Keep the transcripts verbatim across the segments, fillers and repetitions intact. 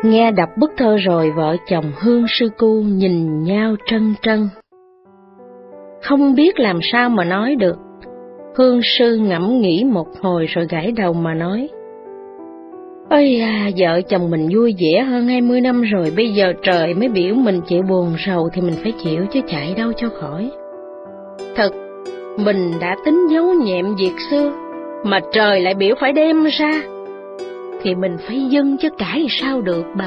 Nghe đọc bức thơ rồi, vợ chồng Hương Sư Cu nhìn nhau trân trân. Không biết làm sao mà nói được. Hương Sư ngẫm nghĩ một hồi rồi gãi đầu mà nói: Ôi à, vợ chồng mình vui vẻ hơn hai mươi năm rồi, bây giờ trời mới biểu mình chịu buồn rầu thì mình phải chịu chứ chạy đâu cho khỏi. Thật, mình đã tính giấu nhẹm việc xưa, mà trời lại biểu phải đem ra, thì mình phải dâng chứ cãi sao được bà.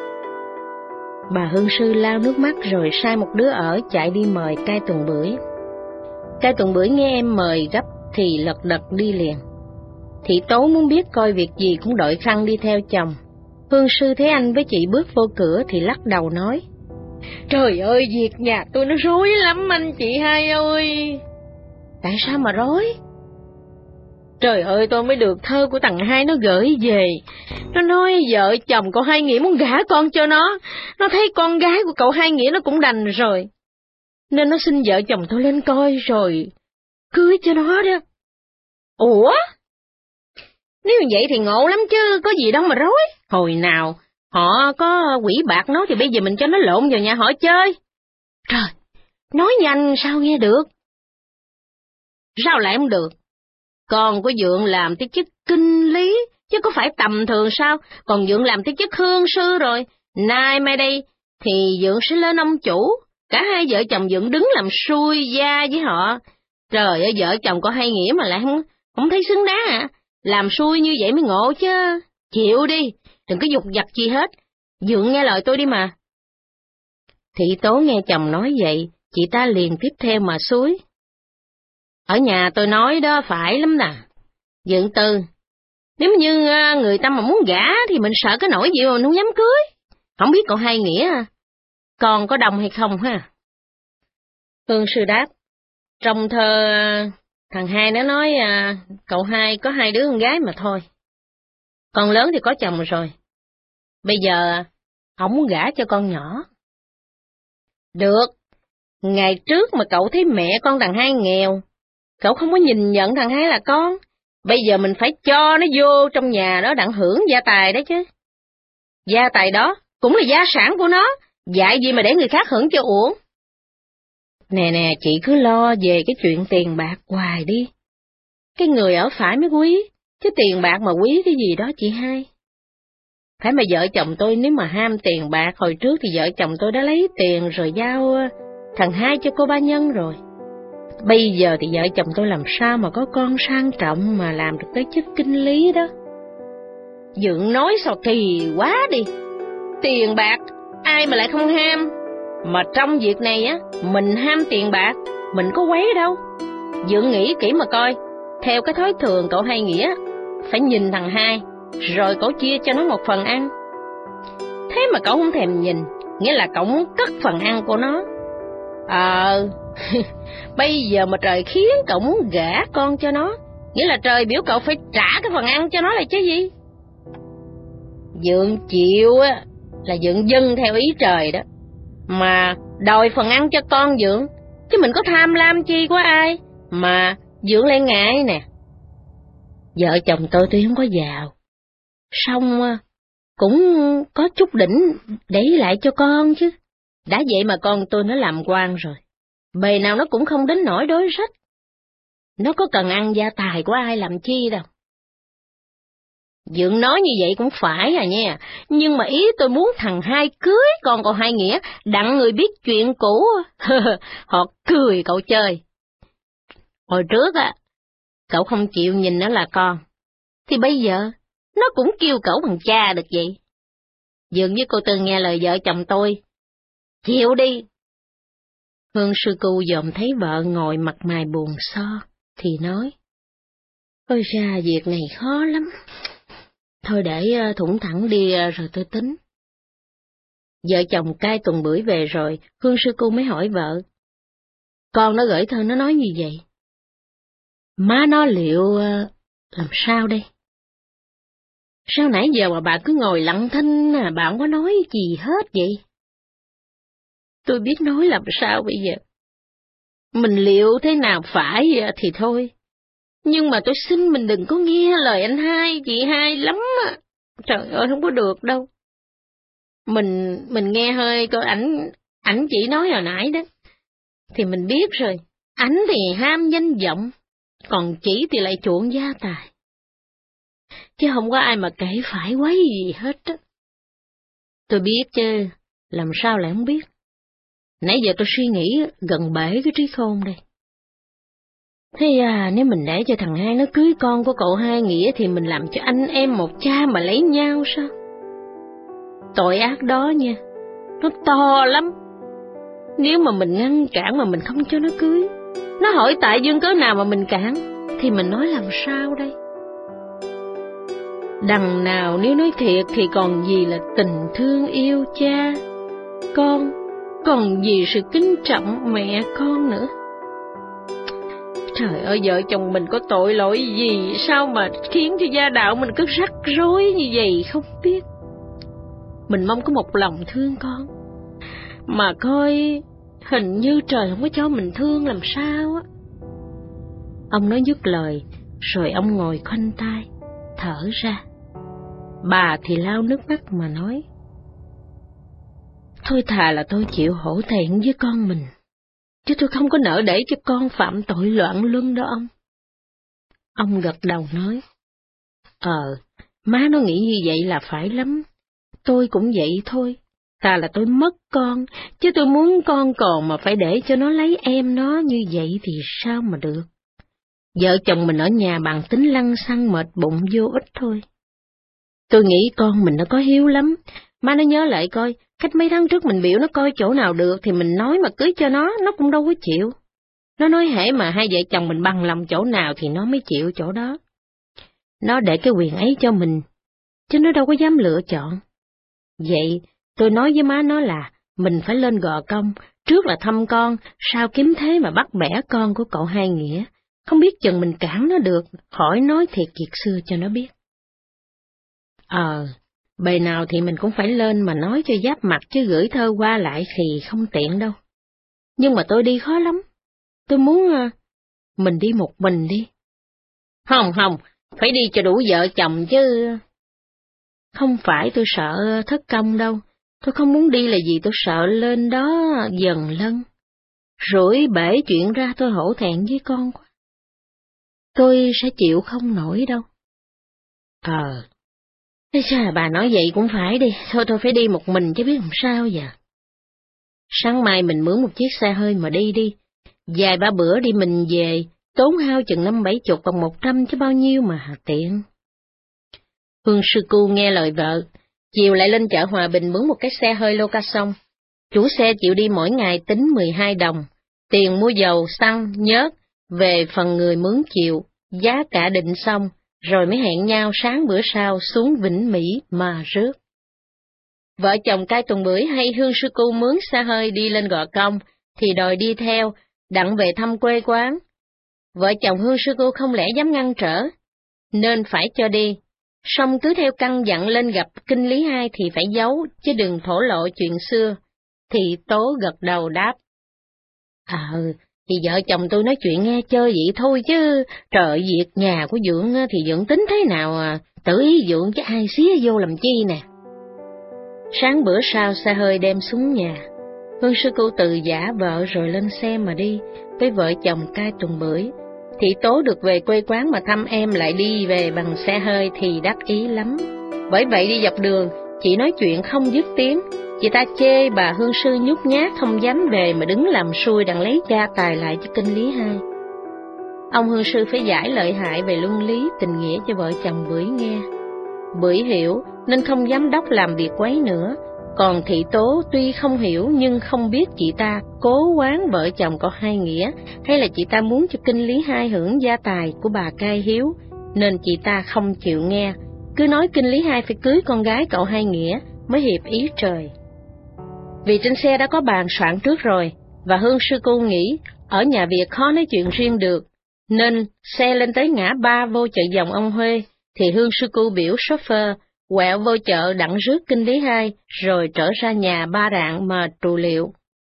Bà Hương Sư lau nước mắt rồi sai một đứa ở chạy đi mời Cai Tuần Bưởi. Cai Tuần Bưởi nghe em mời gấp thì lật đật đi liền. Thị Tố muốn biết coi việc gì cũng đội khăn đi theo chồng. Hương Sư thấy anh với chị bước vô cửa thì lắc đầu nói: Trời ơi, việc nhà tôi nó rối lắm anh chị hai ơi. Tại sao mà rối? Trời ơi, tôi mới được thơ của thằng Hai nó gửi về. Nó nói vợ chồng cậu Hai Nghĩa muốn gả con cho nó. Nó thấy con gái của cậu Hai Nghĩa nó cũng đành rồi, nên nó xin vợ chồng tôi lên coi rồi cưới cho nó đó. Ủa? Nếu vậy thì ngộ lắm chứ, có gì đâu mà rối. Hồi nào họ có quỷ bạc nó thì bây giờ mình cho nó lộn vào nhà họ chơi. Trời, nói nhanh sao nghe được? Sao lại không được? Con của Dượng làm tới chức kinh lý, chứ có phải tầm thường sao? Còn Dượng làm tới chức hương sư rồi. Nay mai đây thì Dượng sẽ lên ông chủ. Cả hai vợ chồng Dượng đứng làm xuôi gia với họ. Trời ơi, vợ chồng có Hai Nghĩa mà lại không, không thấy xứng đáng à? Làm xuôi như vậy mới ngộ chứ. Chịu đi, đừng có dục dặt gì hết. Dượng nghe lời tôi đi mà. Thị Tố nghe chồng nói vậy, chị ta liền tiếp theo mà xúi: Ở nhà tôi nói đó phải lắm nè, Dượng Tư. Nếu như người ta mà muốn gả thì mình sợ cái nỗi gì mà không dám cưới. Không biết cậu Hai Nghĩa con có đồng hay không ha? Hương Sư đáp: Trong thơ thằng Hai nó nói à, cậu Hai có hai đứa con gái mà thôi. Con lớn thì có chồng rồi. Bây giờ không muốn gả cho con nhỏ. Được, ngày trước mà cậu thấy mẹ con thằng Hai nghèo, cậu không có nhìn nhận thằng Hai là con. Bây giờ mình phải cho nó vô trong nhà đó đặng hưởng gia tài đấy chứ. Gia tài đó cũng là gia sản của nó, dạy gì mà để người khác hưởng cho uổng. Nè nè, chị cứ lo về cái chuyện tiền bạc hoài đi. Cái người ở phải mới quý, chứ tiền bạc mà quý cái gì đó chị hai. Phải mà vợ chồng tôi nếu mà ham tiền bạc hồi trước thì vợ chồng tôi đã lấy tiền rồi giao thằng Hai cho cô Ba Nhân rồi. Bây giờ thì vợ chồng tôi làm sao mà có con sang trọng mà làm được cái chức kinh lý đó. Dượng nói sao kỳ quá đi. Tiền bạc ai mà lại không ham. Mà trong việc này á, mình ham tiền bạc, mình có quấy đâu. Dượng nghĩ kỹ mà coi, theo cái thói thường cậu Hai Nghĩa, phải nhìn thằng Hai, rồi cậu chia cho nó một phần ăn. Thế mà cậu không thèm nhìn, nghĩa là cậu muốn cất phần ăn của nó. Ờ, bây giờ mà trời khiến cậu muốn gả con cho nó, nghĩa là trời biểu cậu phải trả cái phần ăn cho nó là chứ gì. Dượng chịu á, là Dượng dâng theo ý trời đó, mà đòi phần ăn cho con Dượng, chứ mình có tham lam chi của ai mà Dượng lại ngại nè. Vợ chồng tôi tuy không có giàu, xong cũng có chút đỉnh để lại cho con chứ. Đã vậy mà con tôi nó làm quan rồi, bề nào nó cũng không đến nỗi đối sách. Nó có cần ăn gia tài của ai làm chi đâu. Dượng nói như vậy cũng phải à nha, nhưng mà ý tôi muốn thằng Hai cưới con cậu Hai Nghĩa, đặng người biết chuyện cũ. Họ cười cậu chơi. Hồi trước á, cậu không chịu nhìn nó là con, thì bây giờ nó cũng kêu cậu bằng cha được vậy. Dượng với cô Tư nghe lời vợ chồng tôi, chịu đi. Hương Sư Cu dòm thấy vợ ngồi mặt mày buồn so, thì nói: Ôi ra việc này khó lắm. Thôi để thủng thẳng đi rồi tôi tính. Vợ chồng Cai Tuần Bưởi về rồi, Hương Sư Cu mới hỏi vợ: Con nó gửi thơ nó nói như vậy, má nó liệu làm sao đây? Sao nãy giờ mà bà cứ ngồi lặng thinh, bà không có nói gì hết vậy? Tôi biết nói làm sao bây giờ. Mình liệu thế nào phải thì thôi. Nhưng mà tôi xin mình đừng có nghe lời anh Hai, chị Hai lắm á. Trời ơi, không có được đâu. mình mình nghe hơi coi ảnh ảnh chỉ nói hồi nãy đó, thì mình biết rồi, ảnh thì ham danh vọng, còn chỉ thì lại chuộng gia tài. Chứ không có ai mà kể phải quấy gì hết á. Tôi biết chứ, làm sao lại không biết. Nãy giờ tôi suy nghĩ gần bể cái trí khôn đây. Thế à, nếu mình để cho thằng hai nó cưới con của cậu Hai Nghĩa thì mình làm cho anh em một cha mà lấy nhau sao? Tội ác đó nha, nó to lắm. Nếu mà mình ngăn cản mà mình không cho nó cưới, nó hỏi tại dương cớ nào mà mình cản, thì mình nói làm sao đây? Đằng nào nếu nói thiệt thì còn gì là tình thương yêu cha, con, còn gì sự kính trọng mẹ con nữa. Trời ơi, vợ chồng mình có tội lỗi gì sao mà khiến cho gia đạo mình cứ rắc rối như vậy không biết. Mình mong có một lòng thương con, mà coi hình như trời không có cho mình thương làm sao á. Ông nói dứt lời, rồi ông ngồi khoanh tay, thở ra. Bà thì lau nước mắt mà nói, thôi thà là tôi chịu hổ thẹn với con mình, chứ tôi không có nỡ để cho con phạm tội loạn luân đó ông. Ông gật đầu nói, Ờ, má nó nghĩ như vậy là phải lắm, tôi cũng vậy thôi. Ta là tôi mất con, chứ tôi muốn con còn mà phải để cho nó lấy em nó như vậy thì sao mà được. Vợ chồng mình ở nhà bằng tính lăng xăng mệt bụng vô ích thôi. Tôi nghĩ con mình nó có hiếu lắm, má nó nhớ lại coi, cách mấy tháng trước mình biểu nó coi chỗ nào được thì mình nói mà cưới cho nó, nó cũng đâu có chịu. Nó nói hễ mà hai vợ chồng mình bằng lòng chỗ nào thì nó mới chịu chỗ đó. Nó để cái quyền ấy cho mình, chứ nó đâu có dám lựa chọn. Vậy, tôi nói với má nó là, mình phải lên Gò Công, trước là thăm con, sau kiếm thế mà bắt bẻ con của cậu Hai Nghĩa. Không biết chừng mình cản nó được, khỏi nói thiệt việc xưa cho nó biết. Ờ, bề nào thì mình cũng phải lên mà nói cho giáp mặt, chứ gửi thơ qua lại thì không tiện đâu. Nhưng mà tôi đi khó lắm. Tôi muốn uh, mình đi một mình đi. Không, không, phải đi cho đủ vợ chồng chứ. Không phải tôi sợ thất công đâu. Tôi không muốn đi là vì tôi sợ lên đó dần lân. Rủi bể chuyện ra tôi hổ thẹn với con quá. Tôi sẽ chịu không nổi đâu. Ờ. Thế sao bà nói vậy cũng phải đi, thôi tôi phải đi một mình chứ biết làm sao giờ. Sáng mai mình mướn một chiếc xe hơi mà đi đi, vài ba bữa đi mình về, tốn hao chừng năm bảy chục bằng một trăm chứ bao nhiêu mà tiện. Hương sư cu nghe lời vợ, chiều lại lên chợ Hòa Bình mướn một cái xe hơi location. Chủ xe chịu đi mỗi ngày tính mười hai đồng, tiền mua dầu, xăng, nhớt, về phần người mướn chịu, giá cả định xong, rồi mới hẹn nhau sáng bữa sau xuống Vĩnh Mỹ mà rước. Vợ chồng Cai Tuần Bưởi hay Hương sư cu mướn xe hơi đi lên Gò Công, thì đòi đi theo, đặng về thăm quê quán. Vợ chồng Hương sư cu không lẽ dám ngăn trở, nên phải cho đi. Song cứ theo căn dặn lên gặp Kinh Lý Hai thì phải giấu, chứ đừng thổ lộ chuyện xưa. Thì Tố gật đầu đáp. À ừ, thì vợ chồng tôi nói chuyện nghe chơi vậy thôi chứ, trời việc nhà của Dượng thì Dượng tính thế nào à, tự ý Dượng chứ ai xía vô làm chi nè. Sáng bữa sau xe hơi đem xuống nhà, Hương sư cô từ giả vợ rồi lên xe mà đi, với vợ chồng Cai Tuần Bưởi. Thị Tố được về quê quán mà thăm em lại đi về bằng xe hơi thì đắc ý lắm. Bởi vậy đi dọc đường, chị nói chuyện không dứt tiếng, chị ta chê bà Hương sư nhút nhát không dám về mà đứng làm xui đặng lấy gia tài lại cho Kinh Lý Hai. Ông Hương sư phải giải lợi hại về luân lý tình nghĩa cho vợ chồng Bưởi nghe. Bưởi hiểu nên không dám đốc làm việc quấy nữa, còn Thị Tố tuy không hiểu nhưng không biết chị ta cố quán vợ chồng cậu Hai Nghĩa hay là chị ta muốn cho Kinh Lý Hai hưởng gia tài của bà Cai Hiếu, nên chị ta không chịu nghe, cứ nói Kinh Lý Hai phải cưới con gái cậu Hai Nghĩa mới hiệp ý trời. Vì trên xe đã có bàn soạn trước rồi, và Hương sư cô nghĩ ở nhà Việt khó nói chuyện riêng được, nên xe lên tới ngã ba vô chợ Dòng ông Huê, thì Hương sư cô biểu chauffeur quẹo vô chợ đặng rước Kinh Lý Hai, rồi trở ra nhà Ba Rạng mà trù liệu.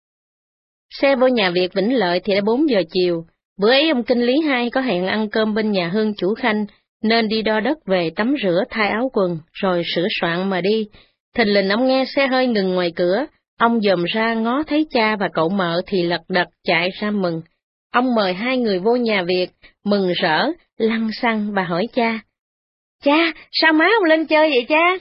Xe vô nhà Việt Vĩnh Lợi thì đã bốn giờ chiều, bữa ấy ông Kinh Lý Hai có hẹn ăn cơm bên nhà Hương chủ Khanh, nên đi đo đất về tắm rửa thay áo quần, rồi sửa soạn mà đi. Thình lình ông nghe xe hơi ngừng ngoài cửa, ông dòm ra ngó thấy cha và cậu mợ thì lật đật chạy ra mừng. Ông mời hai người vô nhà Việt, mừng rỡ, lăng xăng và hỏi cha. Cha, sao má ông lên chơi vậy cha?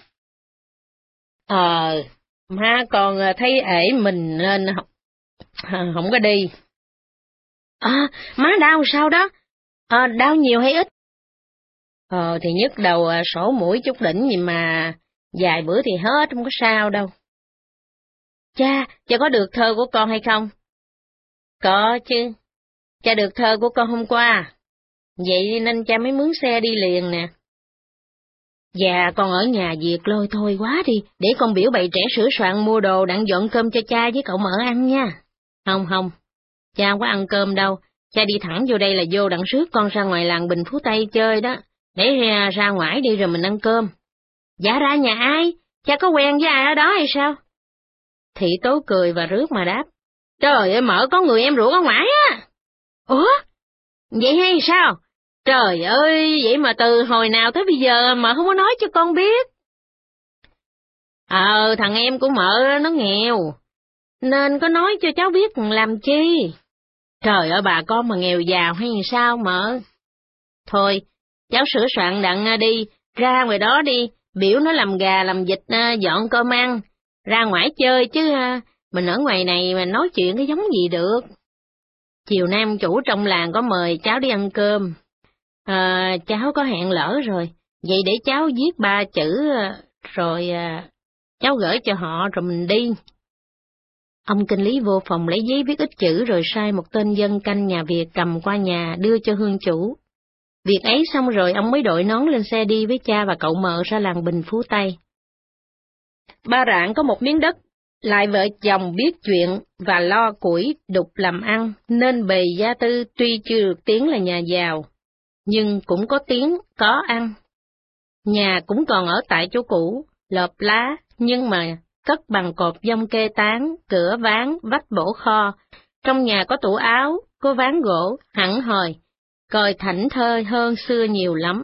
Ờ, má còn thấy ể mình nên không, không có đi. À, má đau sao đó? À, đau nhiều hay ít? Ờ, thì nhức đầu sổ mũi chút đỉnh gì mà, vài bữa thì hết, không có sao đâu. Cha, cha có được thơ của con hay không? Có chứ, cha được thơ của con hôm qua, vậy nên cha mới mướn xe đi liền nè. Dạ, con ở nhà việc lôi thôi quá đi, để con biểu bày trẻ sửa soạn mua đồ đặng dọn cơm cho cha với cậu mợ ăn nha. Không không, cha không có ăn cơm đâu, cha đi thẳng vô đây là vô đặng rước con ra ngoài làng Bình Phú Tây chơi đó, để ra, ra ngoài đi rồi mình ăn cơm. Dạ ra nhà ai? Cha có quen với ai ở đó hay sao? Thị Tố cười và rước mà đáp. Trời ơi mợ, có người em ruột ở ngoài á. Ủa? Vậy hay sao? Trời ơi, vậy mà từ hồi nào tới bây giờ mà không có nói cho con biết. Ờ, thằng em của mợ nó nghèo, nên có nói cho cháu biết làm chi. Trời ơi bà con mà nghèo giàu hay sao mợ? Thôi, cháu sửa soạn đặng đi, ra ngoài đó đi, biểu nó làm gà làm vịt dọn cơm ăn, ra ngoài chơi chứ mình ở ngoài này mà nói chuyện cái giống gì được. Chiều nay ông chủ trong làng có mời cháu đi ăn cơm. À, cháu có hẹn lỡ rồi, vậy để cháu viết ba chữ rồi à, cháu gửi cho họ rồi mình đi. Ông kinh lý vô phòng lấy giấy viết ít chữ rồi sai một tên dân canh nhà Việt cầm qua nhà đưa cho hương chủ. Việc ấy xong rồi ông mới đội nón lên xe đi với cha và cậu mợ ra làng Bình Phú Tây. Ba Rạng có một miếng đất, lại vợ chồng biết chuyện và lo củi đục làm ăn, nên bề gia tư tuy chưa được tiếng là nhà giàu, nhưng cũng có tiếng, có ăn. Nhà cũng còn ở tại chỗ cũ, lợp lá, nhưng mà cất bằng cột dông kê tán, cửa ván, vách bổ kho. Trong nhà có tủ áo, có ván gỗ, hẳn hòi, coi thảnh thơi hơn xưa nhiều lắm.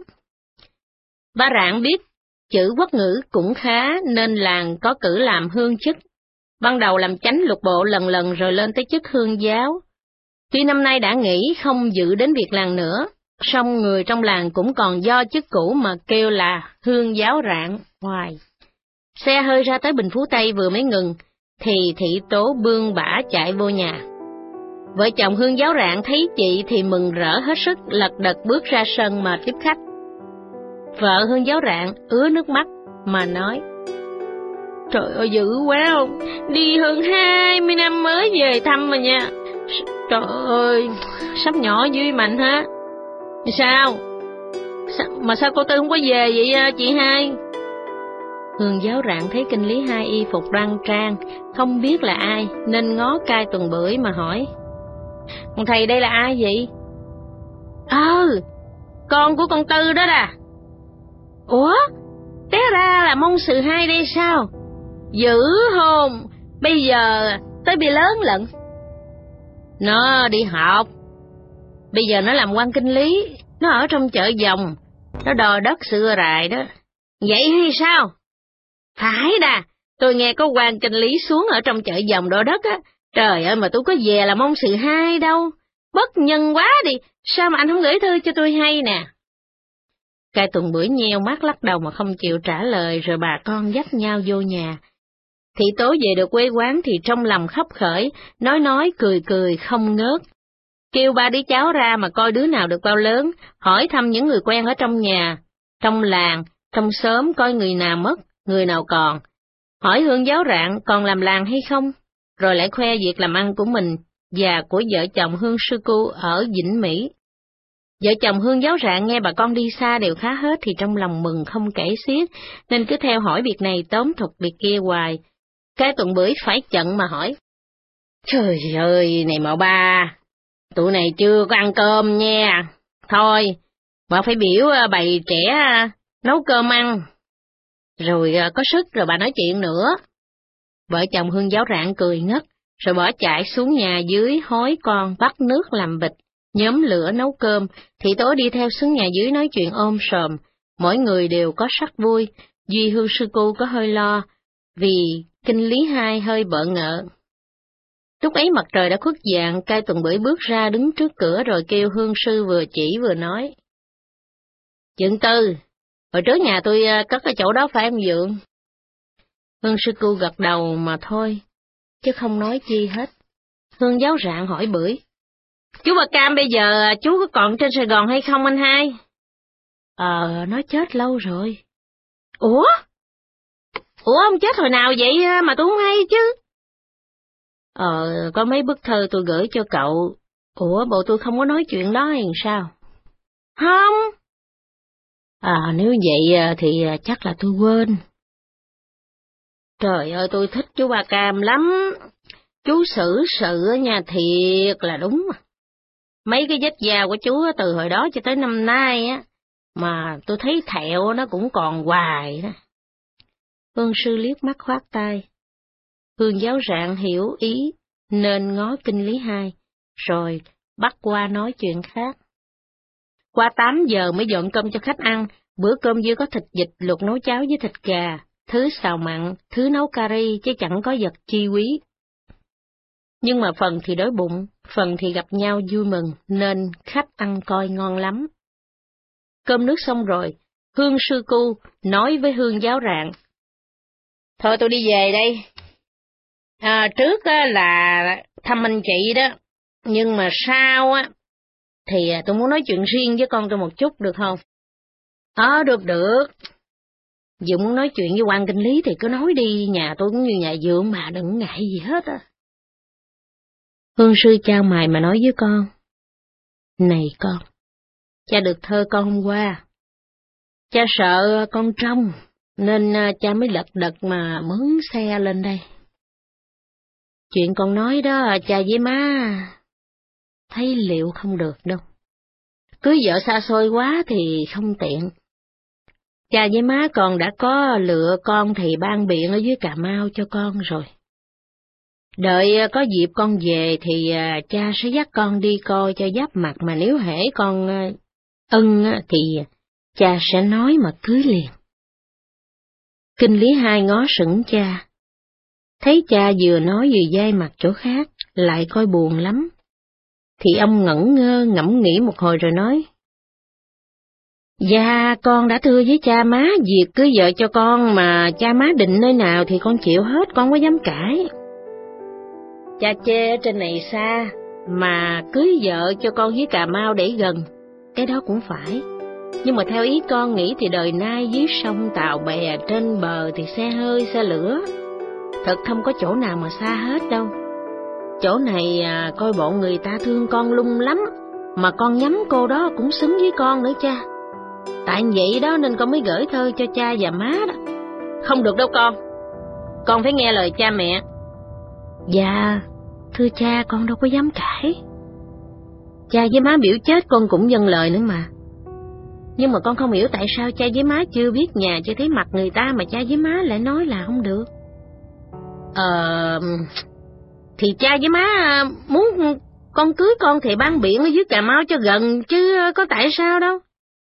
Ba Rạng biết chữ quốc ngữ cũng khá nên làng có cử làm hương chức. Ban đầu làm chánh lục bộ lần lần rồi lên tới chức hương giáo. Tuy năm nay đã nghỉ không dự đến việc làng nữa, song người trong làng cũng còn do chức cũ mà kêu là hương giáo Rạng hoài. Xe hơi ra tới Bình Phú Tây vừa mới ngừng, thì Thị Tố bươn bả chạy vô nhà. Vợ chồng hương giáo Rạng thấy chị thì mừng rỡ hết sức, lật đật bước ra sân mà tiếp khách. Vợ hương giáo Rạng ứa nước mắt mà nói. Trời ơi dữ quá không, đi hơn hai mươi năm mới về thăm mà nha. Trời ơi, sắp nhỏ dưới mạnh hả? Sao? sao? Mà sao cô Tư không có về vậy chị hai? Hương giáo Rạng thấy kinh lý hai y phục đoan trang, không biết là ai, nên ngó cai Tuần Bưởi mà hỏi. Thầy đây là ai vậy? Ờ, con của con Tư đó đà. Ủa, té ra là môn sự hai đây sao? Dữ hồn, bây giờ tới bị lớn lận. Nó đi học, bây giờ nó làm quan kinh lý, nó ở trong chợ Dòng, nó đò đất xưa rài đó. Vậy hay sao? Phải đà, tôi nghe có quan kinh lý xuống ở trong chợ Dòng đò đất á. Trời ơi mà tôi có về là môn sự hai đâu. Bất nhân quá đi, sao mà anh không gửi thư cho tôi hay nè. Cai Tuần Bưởi nheo mắt lắc đầu mà không chịu trả lời, rồi bà con dắt nhau vô nhà. Thị Tố về được quê quán thì trong lòng khấp khởi, nói nói cười cười không ngớt. Kêu ba đứa cháu ra mà coi đứa nào được bao lớn, hỏi thăm những người quen ở trong nhà, trong làng, trong xóm coi người nào mất, người nào còn. Hỏi hương giáo Rạng còn làm làng hay không, rồi lại khoe việc làm ăn của mình và của vợ chồng Hương Sư Cô ở Vĩnh Mỹ. Vợ chồng hương giáo Rạng nghe bà con đi xa đều khá hết thì trong lòng mừng không kể xiết, nên cứ theo hỏi việc này tóm thuật việc kia hoài. Cái Tuần Bưởi phải chận mà hỏi. Trời ơi, này mợ ba, tụi này chưa có ăn cơm nha. Thôi, bà phải biểu bày trẻ nấu cơm ăn, rồi có sức rồi bà nói chuyện nữa. Vợ chồng hương giáo Rạng cười ngất, rồi bỏ chạy xuống nhà dưới hối con bắt nước làm vịt, nhóm lửa nấu cơm. Thị Tố đi theo xuống nhà dưới nói chuyện ôm sòm, mỗi người đều có sắc vui, duy Hương Sư Cô có hơi lo. vì kinh lý hai hơi bợ ngợ. Lúc ấy mặt trời đã khuất dạng, Cai Tuần Bưởi bước ra đứng trước cửa rồi kêu hương sư vừa chỉ vừa nói. Dượng Tư, hồi trước nhà tôi cất cái chỗ đó phải em Dượng? Hương sư cu gật đầu mà thôi, chứ không nói chi hết. Hương Giáo Rạng hỏi Bưởi. Chú Ba Cam bây giờ chú có còn trên Sài Gòn hay không anh hai? Ờ, nó chết lâu rồi. Ủa? Ủa ông chết hồi nào vậy mà tôi không hay chứ? Ờ, có mấy bức thơ tôi gửi cho cậu. Ủa, bộ tôi không có nói chuyện đó hay sao? Không. À, nếu vậy thì chắc là tôi quên. Trời ơi, tôi thích chú Ba Cam lắm. Chú xử sự nha, thiệt là đúng. Mấy cái vết da của chú từ hồi đó cho tới năm nay á, mà tôi thấy thẹo nó cũng còn hoài đó. Hương sư liếc mắt khoát tay. Hương Giáo Rạng hiểu ý nên ngó kinh lý hai, rồi bắt qua nói chuyện khác. Qua tám giờ mới dọn cơm cho khách ăn, bữa cơm vừa có thịt vịt luộc nấu cháo với thịt gà, thứ xào mặn, thứ nấu cà ri chứ chẳng có vật chi quý. Nhưng mà phần thì đói bụng, phần thì gặp nhau vui mừng, nên khách ăn coi ngon lắm. Cơm nước xong rồi, Hương sư cu nói với Hương Giáo Rạng. Thôi tôi đi về đây. À, trước á, là thăm anh chị đó, nhưng mà sau á, thì tôi muốn nói chuyện riêng với con tôi một chút được không? Ờ, được được. Dượng muốn nói chuyện với quan kinh lý thì cứ nói đi, nhà tôi cũng như nhà Dượng mà, đừng ngại gì hết á. Hương sư chau mày mà nói với con. Này con, cha được thơ con hôm qua. Cha sợ con trông, nên cha mới lật đật mà mướn xe lên đây. Chuyện con nói đó, cha với má thấy liệu không được đâu. Cưới vợ xa xôi quá thì không tiện. Cha với má con đã có lựa con thì ban biện ở dưới Cà Mau cho con rồi. Đợi có dịp con về thì cha sẽ dắt con đi coi cho giáp mặt, mà nếu hễ con ưng thì cha sẽ nói mà cưới liền. Kinh lý hai ngó sững cha. Thấy cha vừa nói vừa dai mặt chỗ khác, lại coi buồn lắm. Thì ông ngẩn ngơ ngẫm nghĩ một hồi rồi nói. Dạ, con đã thưa với cha má việc cưới vợ cho con, mà cha má định nơi nào thì con chịu hết, con có dám cãi. Cha chê ở trên này xa, mà cưới vợ cho con dưới Cà Mau để gần, cái đó cũng phải. Nhưng mà theo ý con nghĩ thì đời nay dưới sông tàu bè trên bờ thì xe hơi xe lửa, thật không có chỗ nào mà xa hết đâu. Chỗ này à, coi bộ người ta thương con lung lắm, mà con nhắm cô đó cũng xứng với con nữa cha. Tại vậy đó nên con mới gửi thơ cho cha và má đó. Không được đâu con, con phải nghe lời cha mẹ. Dạ, thưa cha, con đâu có dám cãi. Cha với má biểu chết con cũng vâng lời nữa mà. Nhưng mà con không hiểu tại sao cha với má chưa biết nhà chưa thấy mặt người ta mà cha với má lại nói là không được. Ờ... Thì cha với má muốn con cưới con thì ban biện ở dưới Cà Mau cho gần, chứ có tại sao đâu.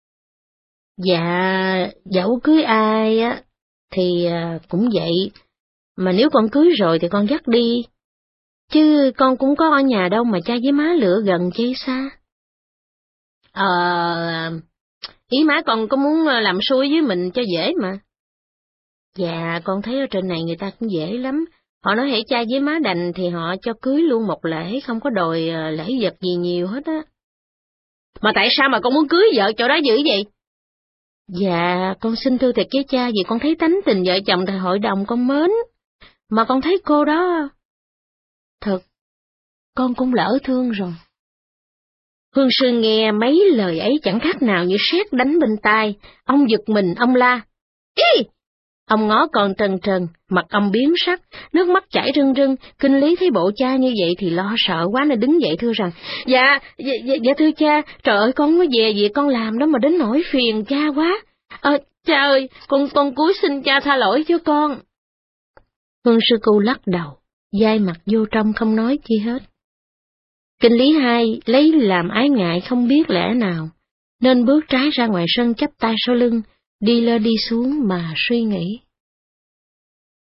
Dạ, dẫu cưới ai á thì cũng vậy, mà nếu con cưới rồi thì con dắt đi, chứ con cũng có ở nhà đâu mà cha với má lựa gần chứ xa. Ờ, ý má con có muốn làm xuôi với mình cho dễ mà. Dạ, con thấy ở trên này người ta cũng dễ lắm, họ nói hễ cha với má đành thì họ cho cưới luôn một lễ, không có đòi lễ vật gì nhiều hết á. Mà tại sao mà con muốn cưới vợ chỗ đó dữ vậy? Dạ, con xin thưa thiệt với cha, vì con thấy tánh tình vợ chồng thời hội đồng con mến, mà con thấy cô đó... Thật, con cũng lỡ thương rồi. Hương sư nghe mấy lời ấy chẳng khác nào như sét đánh bên tai, ông giật mình, ông la. Ý! Ông ngó con trần trần, mặt ông biến sắc, nước mắt chảy rưng rưng. Kinh lý thấy bộ cha như vậy thì lo sợ quá nên đứng dậy thưa rằng, dạ, dạ, dạ, dạ thưa cha, trời ơi con mới về việc con làm đó mà đến nỗi phiền cha quá. Ờ, cha ơi, con con cúi xin cha tha lỗi cho con. Hương sư cu lắc đầu, dai mặt vô trong không nói chi hết. Kinh lý hai lấy làm ái ngại không biết lẽ nào, nên bước trái ra ngoài sân chắp tay sau lưng, đi lên đi xuống mà suy nghĩ.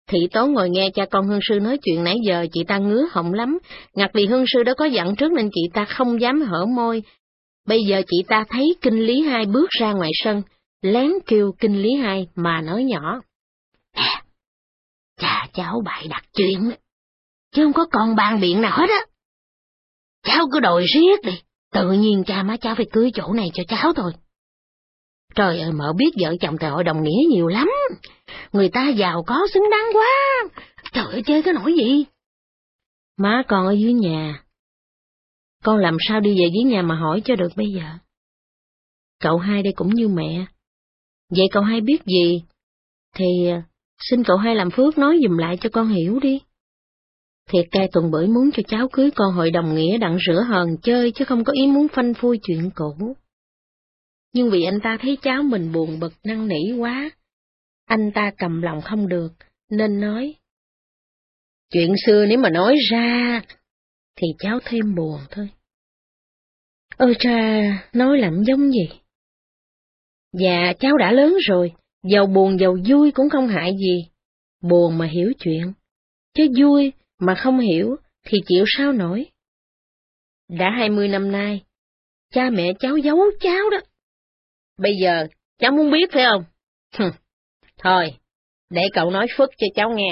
Thị Tố ngồi nghe cha con hương sư nói chuyện nãy giờ, chị ta ngứa họng lắm, ngặt vì hương sư đã có dặn trước nên chị ta không dám hở môi. Bây giờ chị ta thấy Kinh Lý Hai bước ra ngoài sân, lén kêu Kinh Lý Hai mà nói nhỏ. Nè, cha cháu bày đặt chuyện, chứ không có còn bàn biện nào hết á. Cháu cứ đòi riết đi, tự nhiên cha má cháu phải cưới chỗ này cho cháu thôi. Trời ơi, mợ biết vợ chồng tại hội đồng nghĩa nhiều lắm, người ta giàu có xứng đáng quá, trời ơi chơi cái nỗi gì. Má con ở dưới nhà, con làm sao đi về dưới nhà mà hỏi cho được bây giờ? Cậu hai đây cũng như mẹ, vậy cậu hai biết gì, thì xin cậu hai làm phước nói giùm lại cho con hiểu đi. Thiệt cai Tuần Bưởi muốn cho cháu cưới con hội đồng nghĩa đặng rửa hờn chơi, chứ không có ý muốn phanh phui chuyện cũ. Nhưng vì anh ta thấy cháu mình buồn bực năn nỉ quá, anh ta cầm lòng không được, nên nói. Chuyện xưa nếu mà nói ra, thì cháu thêm buồn thôi. Ôi cha, nói làm giống gì? Dạ, cháu đã lớn rồi, giàu buồn giàu vui cũng không hại gì. Buồn mà hiểu chuyện, chứ vui mà không hiểu thì chịu sao nổi. Đã hai mươi năm nay, cha mẹ cháu giấu cháu đó. Bây giờ, cháu muốn biết phải không? Thôi, để cậu nói phức cho cháu nghe.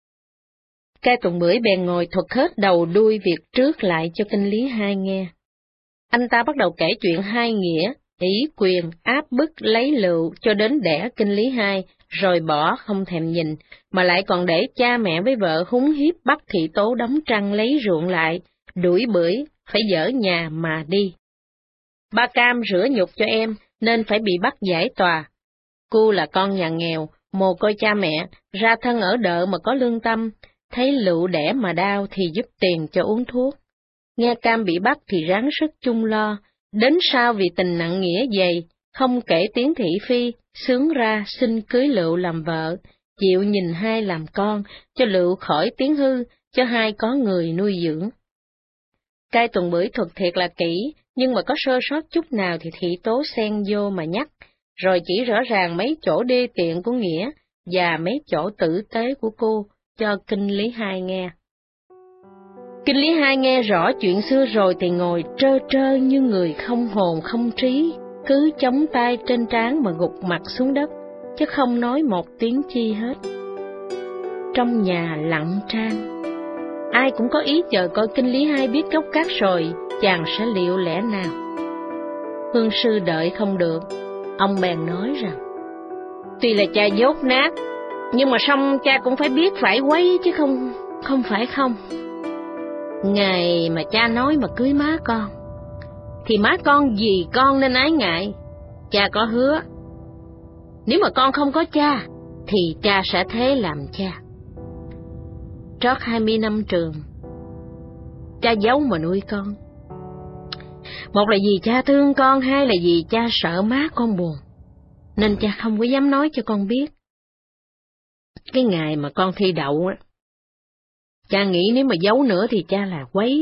Cai Tuần Bưởi bèn ngồi thuật hết đầu đuôi việc trước lại cho Kinh Lý Hai nghe. Anh ta bắt đầu kể chuyện hai nghĩa, ỷ quyền, áp bức, lấy lựu cho đến đẻ Kinh Lý Hai, rồi bỏ không thèm nhìn, mà lại còn để cha mẹ với vợ húng hiếp bắt Thị Tố đóng trăng lấy ruộng lại, đuổi bưởi, phải dỡ nhà mà đi. Ba Cam rửa nhục cho em, nên phải bị bắt giải tòa. Cu là con nhà nghèo, mồ côi cha mẹ, ra thân ở đợ mà có lương tâm, thấy lựu đẻ mà đau thì giúp tiền cho uống thuốc. Nghe Cam bị bắt thì ráng sức chung lo, đến sau vì tình nặng nghĩa dày, không kể tiếng thị phi, sướng ra xin cưới Lựu làm vợ, chịu nhìn hai làm con, cho Lựu khỏi tiếng hư, cho hai có người nuôi dưỡng. Cai Tuần Bưởi thuật thiệt là kỹ, nhưng mà có sơ sót chút nào thì Thị Tố xen vô mà nhắc, rồi chỉ rõ ràng mấy chỗ đê tiện của Nghĩa và mấy chỗ tử tế của cô cho Kinh Lý Hai nghe. Kinh Lý Hai nghe rõ chuyện xưa rồi thì ngồi trơ trơ như người không hồn không trí, cứ chống tay trên trán mà gục mặt xuống đất, chứ không nói một tiếng chi hết. Trong nhà lặng tran, ai cũng có ý chờ coi Kinh Lý Hai biết gốc gác rồi, chàng sẽ liệu lẽ nào. Hương sư đợi không được, ông bèn nói rằng, tuy là cha dốt nát, nhưng mà xong cha cũng phải biết phải quấy chứ không, không phải không. Ngày mà cha nói mà cưới má con, thì má con vì con nên ái ngại, cha có hứa. Nếu mà con không có cha, thì cha sẽ thế làm cha. Trót hai mươi năm trường, cha giấu mà nuôi con. Một là vì cha thương con, hai là vì cha sợ má con buồn, nên cha không có dám nói cho con biết. Cái ngày mà con thi đậu á, cha nghĩ nếu mà giấu nữa thì cha là quấy.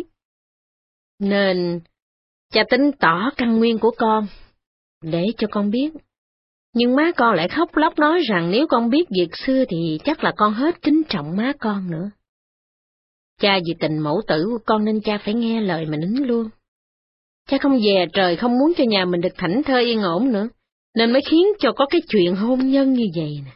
Nên cha tính tỏ căn nguyên của con, để cho con biết. Nhưng má con lại khóc lóc nói rằng nếu con biết việc xưa thì chắc là con hết kính trọng má con nữa. Cha vì tình mẫu tử của con nên cha phải nghe lời mà nín luôn. Cha không dè trời không muốn cho nhà mình được thảnh thơi yên ổn nữa, nên mới khiến cho có cái chuyện hôn nhân như vậy nè.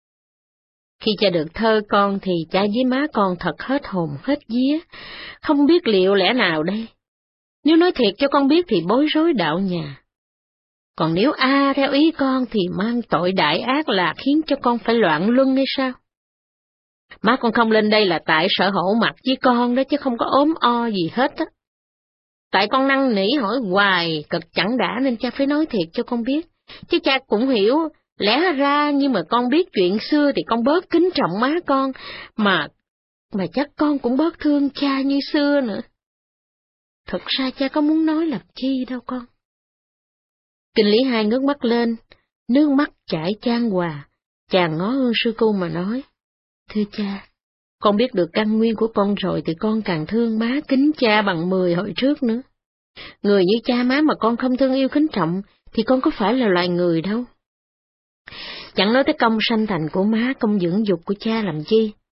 Khi cha được thơ con thì cha với má con thật hết hồn hết vía, không biết liệu lẽ nào đây. Nếu nói thiệt cho con biết thì bối rối đạo nhà. Còn nếu a theo ý con thì mang tội đại ác là khiến cho con phải loạn luân hay sao? Má con không lên đây là tại sợ hổ mặt với con đó, chứ không có ốm o gì hết á. Tại con năn nỉ hỏi hoài cực chẳng đã nên cha phải nói thiệt cho con biết. Chứ cha cũng hiểu, lẽ ra nhưng mà con biết chuyện xưa thì con bớt kính trọng má con, mà mà chắc con cũng bớt thương cha như xưa nữa. Thật ra cha có muốn nói làm chi đâu con. Kinh Lý Hai ngước mắt lên, nước mắt chảy chan hòa, chàng ngó Hương sư cô mà nói, thưa cha, con biết được căn nguyên của con rồi thì con càng thương má kính cha bằng mười hồi trước nữa. Người như cha má mà con không thương yêu kính trọng thì con có phải là loài người đâu. Chẳng nói tới công sanh thành của má, công dưỡng dục của cha làm chi,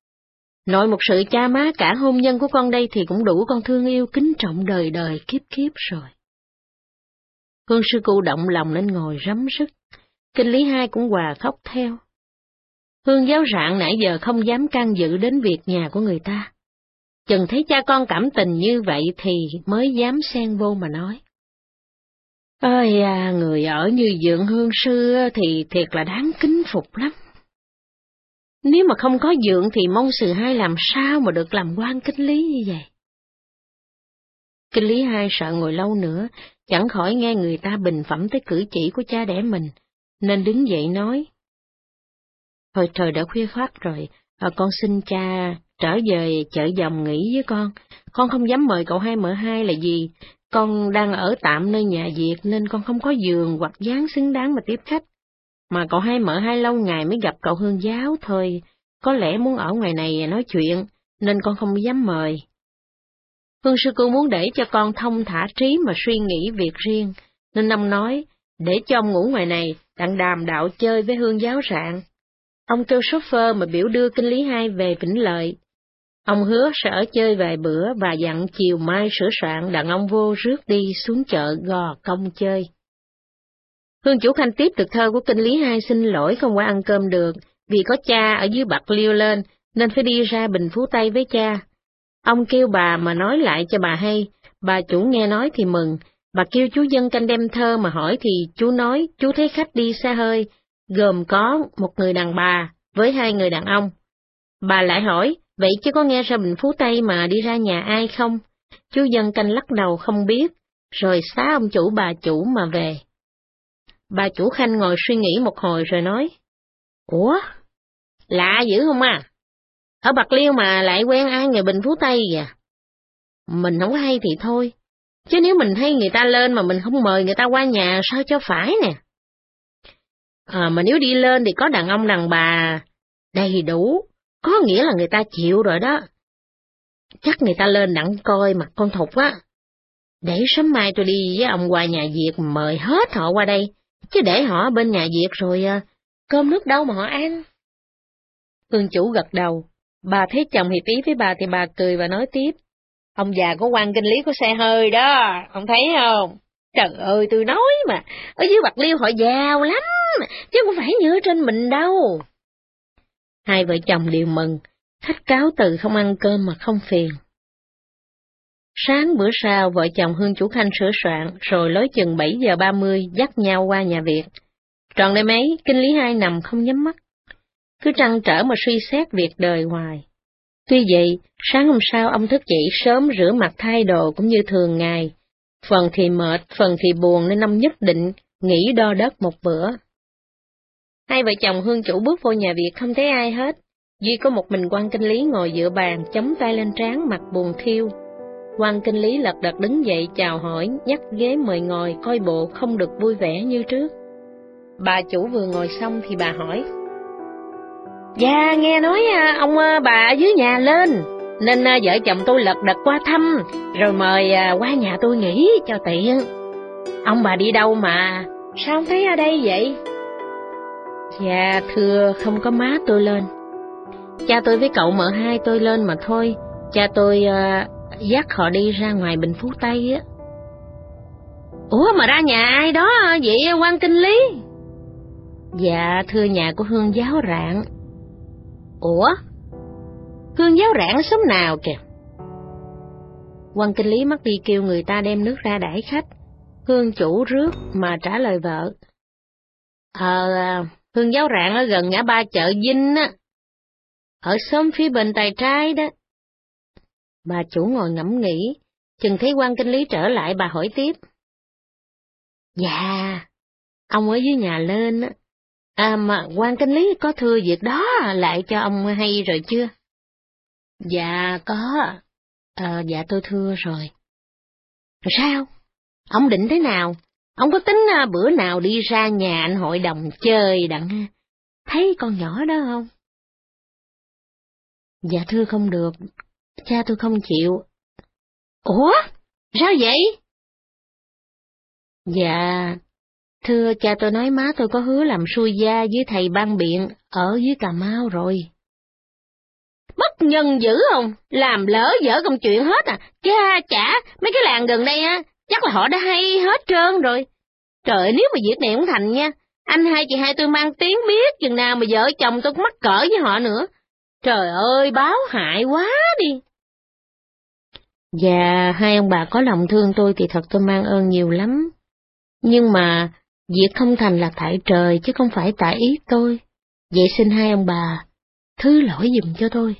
Nội một sự cha má cả hôn nhân của con đây thì cũng đủ con thương yêu kính trọng đời đời kiếp kiếp rồi. Hương sư cô động lòng lên ngồi rắm rứt, Kinh Lý Hai cũng hòa khóc theo. Hương giáo rạng nãy giờ không dám can dự đến việc nhà của người ta. Chừng thấy cha con cảm tình như vậy thì mới dám xen vô mà nói. Ơi à, người ở như Dượng Hương sư thì thiệt là đáng kính phục lắm. Nếu mà không có Dượng thì mong Sư Hai làm sao mà được làm quan Kinh Lý như vậy. Kinh Lý Hai sợ ngồi lâu nữa, chẳng khỏi nghe người ta bình phẩm tới cử chỉ của cha đẻ mình, nên đứng dậy nói. Thôi trời đã khuya khoắt rồi, à, con xin cha trở về chợ Dòng nghỉ với con. Con không dám mời cậu hai mợ hai là gì, con đang ở tạm nơi nhà Việt nên con không có giường hoặc dáng xứng đáng mà tiếp khách. Mà cậu hai mợ hai lâu ngày mới gặp cậu Hương giáo thôi, có lẽ muốn ở ngoài này nói chuyện, nên con không dám mời. Hương sư cô muốn để cho con thông thả trí mà suy nghĩ việc riêng, nên ông nói, để cho ông ngủ ngoài này, đặng đàm đạo chơi với Hương giáo rạng. Ông kêu chauffeur mà biểu đưa Kinh Lý Hai về Vĩnh Lợi. Ông hứa sẽ ở chơi vài bữa và dặn chiều mai sửa soạn đặng ông vô rước đi xuống chợ Gò Công chơi. Hương chủ khanh tiếp được thơ của Kinh Lý Hai xin lỗi không qua ăn cơm được, vì có cha ở dưới Bạc Liêu lên, nên phải đi ra Bình Phú Tây với cha. Ông kêu bà mà nói lại cho bà hay, bà chủ nghe nói thì mừng, bà kêu chú dân canh đem thơ mà hỏi thì chú nói chú thấy khách đi xa hơi, gồm có một người đàn bà với hai người đàn ông. Bà lại hỏi, vậy chứ có nghe ra Bình Phú Tây mà đi ra nhà ai không? Chú dân canh lắc đầu không biết, rồi xá ông chủ bà chủ mà về. Bà chủ khanh ngồi suy nghĩ một hồi rồi nói, ủa, lạ dữ không à? Ở Bạc Liêu mà lại quen ai người Bình Phú Tây à? Mình không có hay thì thôi, chứ nếu mình hay người ta lên mà mình không mời người ta qua nhà sao cho phải nè. À, mà nếu đi lên thì có đàn ông đàn bà đầy đủ, có nghĩa là người ta chịu rồi đó. Chắc người ta lên đặng coi mặt con Thục á. Để sớm mai tôi đi với ông qua nhà Việt mời hết họ qua đây, chứ để họ bên nhà Việt rồi à, cơm nước đâu mà họ ăn. Hương chủ gật đầu, bà thấy chồng thì tí với bà thì bà cười và nói tiếp. Ông già có quan Kinh Lý có xe hơi đó, ông thấy không? Trời ơi tôi nói mà, ở dưới Bạc Liêu họ giàu lắm, chứ không phải như ở trên mình đâu. Hai vợ chồng đều mừng, khách cáo từ không ăn cơm mà không phiền. Sáng bữa sau vợ chồng Hương chủ khanh sửa soạn, rồi lối chừng bảy giờ ba mươi dắt nhau qua nhà Việt. Tròn đêm ấy, Kinh Lý Hai nằm không nhắm mắt, cứ trăn trở mà suy xét việc đời hoài. Tuy vậy, sáng hôm sau ông thức dậy sớm rửa mặt thay đồ cũng như thường ngày. Phần thì mệt, phần thì buồn nên ông nhất định nghỉ đo đất một bữa. Hai vợ chồng Hương chủ bước vô nhà Việt không thấy ai hết, duy có một mình quan Kinh Lý ngồi dựa bàn, chống tay lên trán mặt buồn thiêu. Quan Kinh Lý lật đật đứng dậy chào hỏi, nhắc ghế mời ngồi, coi bộ không được vui vẻ như trước. Bà chủ vừa ngồi xong thì bà hỏi. Dạ, nghe nói ông bà ở dưới nhà lên, nên vợ chồng tôi lật đật qua thăm, rồi mời qua nhà tôi nghỉ cho tiện. Ông bà đi đâu mà, sao không thấy ở đây vậy? Dạ, thưa không có má tôi lên. Cha tôi với cậu mợ hai tôi lên mà thôi, cha tôi uh, dắt họ đi ra ngoài Bình Phú Tây á. Ủa mà ra nhà ai đó vậy quan Kinh Lý? Dạ, thưa nhà của Hương giáo rạng. Ủa? Hương giáo rạng sớm nào kìa? Quan Kinh Lý mất đi kêu người ta đem nước ra đãi khách. Hương chủ rước mà trả lời vợ. Ờ, Hương giáo rạng ở gần ngã ba chợ Vinh á, ở xóm phía bên tay trái đó. Bà chủ ngồi ngẫm nghĩ, chừng thấy quan Kinh Lý trở lại bà hỏi tiếp. Dạ, ông ở dưới nhà lên á. À mà quan Kinh Lý có thưa việc đó lại cho ông hay rồi chưa? Dạ có, à, dạ tôi thưa rồi. Rồi sao? Ông định thế nào? Ông có tính bữa nào đi ra nhà anh hội đồng chơi đặng thấy con nhỏ đó không? Dạ thưa không được, cha tôi không chịu. Ủa? Sao vậy? Dạ, thưa cha tôi nói má tôi có hứa làm xuôi gia với thầy ban biện ở dưới Cà Mau rồi. Bất nhân dữ không? Làm lỡ dở công chuyện hết à. Cha chả, mấy cái làng gần đây á, chắc là họ đã hay hết trơn rồi. Trời ơi, nếu mà việc này không thành nha, anh hai chị hai tôi mang tiếng biết chừng nào mà vợ chồng tôi cũng mắc cỡ với họ nữa. Trời ơi, báo hại quá đi. Dạ, hai ông bà có lòng thương tôi thì thật tôi mang ơn nhiều lắm. Nhưng mà việc không thành là tại trời chứ không phải tại ý tôi. Vậy xin hai ông bà thứ lỗi giùm cho tôi.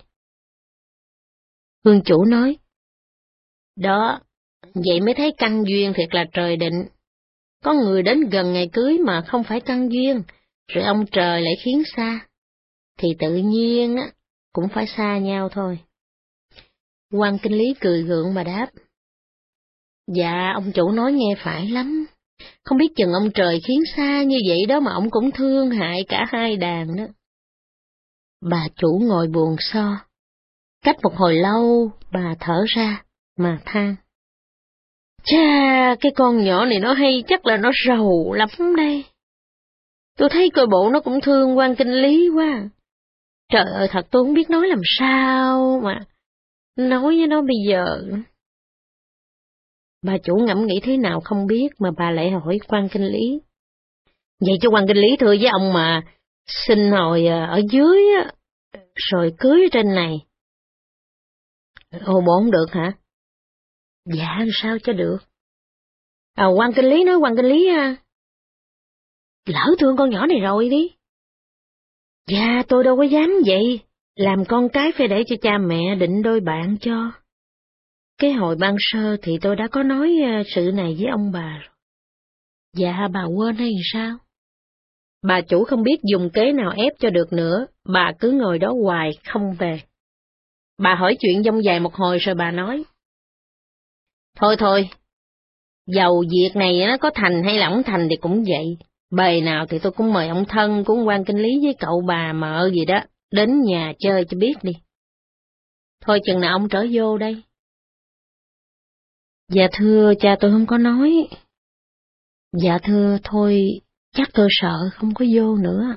Hương chủ nói. Đó, vậy mới thấy căn duyên thiệt là trời định. Có người đến gần ngày cưới mà không phải căn duyên, rồi ông trời lại khiến xa. Thì tự nhiên á, cũng phải xa nhau thôi. Quan Kinh Lý cười gượng mà đáp. Dạ, ông chủ nói nghe phải lắm. Không biết chừng ông trời khiến xa như vậy đó mà ông cũng thương hại cả hai đàn đó. Bà chủ ngồi buồn so. Cách một hồi lâu, bà thở ra, mà than. Chà, cái con nhỏ này nó hay chắc là nó rầu lắm đây. Tôi thấy coi bộ nó cũng thương Quan Kinh Lý quá. Trời ơi, thật tôi không biết nói làm sao mà nói với nó bây giờ. Bà chủ ngẫm nghĩ thế nào không biết mà bà lại hỏi Quan Kinh Lý. Vậy cho Quan Kinh Lý thưa với ông mà xin hồi ở dưới á, rồi cưới ở trên này. Ồ, bộ không được hả? Dạ, sao cho được? À, Quan Kinh Lý nói Quan Kinh Lý à. Lỡ thương con nhỏ này rồi đi. Dạ, tôi đâu có dám vậy. Làm con cái phải để cho cha mẹ định đôi bạn cho. Cái hồi ban sơ thì tôi đã có nói sự này với ông bà rồi. Dạ, bà quên hay sao? Bà chủ không biết dùng kế nào ép cho được nữa, bà cứ ngồi đó hoài không về. Bà hỏi chuyện dông dài một hồi rồi bà nói. Thôi thôi, dầu việc này nó có thành hay là không thành thì cũng vậy. Bề nào thì tôi cũng mời ông thân của Quan Kinh Lý với cậu bà mợ gì đó, đến nhà chơi cho biết đi. Thôi chừng nào ông trở vô đây. Dạ thưa, cha tôi không có nói. Dạ thưa, thôi, chắc tôi sợ không có vô nữa.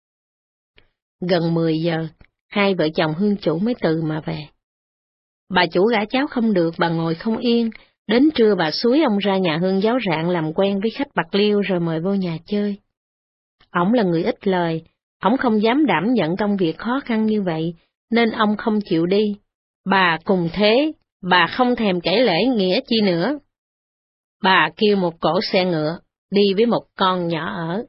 Gần mười giờ, hai vợ chồng Hương chủ mới từ mà về. Bà chủ gả cháu không được, bà ngồi không yên, đến trưa bà xúi ông ra nhà Hương giáo rạng làm quen với khách Bạc Liêu rồi mời vô nhà chơi. Ổng là người ít lời, ổng không dám đảm nhận công việc khó khăn như vậy, nên ông không chịu đi. Bà cùng thế, bà không thèm kể lễ nghĩa chi nữa. Bà kêu một cỗ xe ngựa, đi với một con nhỏ ở.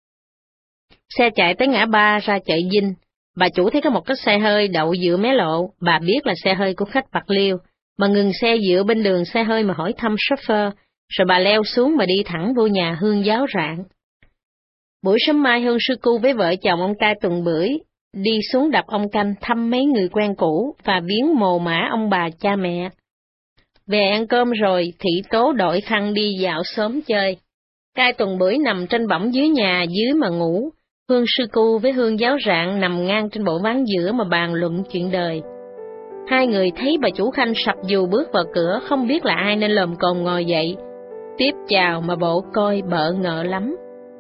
Xe chạy tới ngã ba ra chợ Vinh, bà chủ thấy có một cái xe hơi đậu giữa mé lộ, bà biết là xe hơi của khách Bạc Liêu, bà ngừng xe dựa bên đường xe hơi mà hỏi thăm chauffeur, rồi bà leo xuống mà đi thẳng vô nhà Hương giáo rạng. Buổi sớm mai Hương sư cu với vợ chồng ông Cai Tuần Bưởi đi xuống đập ông Canh thăm mấy người quen cũ và viếng mồ mả ông bà cha mẹ. Về ăn cơm rồi, Thị Tố đội khăn đi dạo xóm chơi. Cai Tuần Bưởi nằm trên bõng dưới nhà dưới mà ngủ, Hương sư cu với Hương giáo rạng nằm ngang trên bộ ván giữa mà bàn luận chuyện đời. Hai người thấy bà chủ khanh sập dù bước vào cửa không biết là ai nên lồm cồm ngồi dậy. Tiếp chào mà bộ coi bợ ngợ lắm.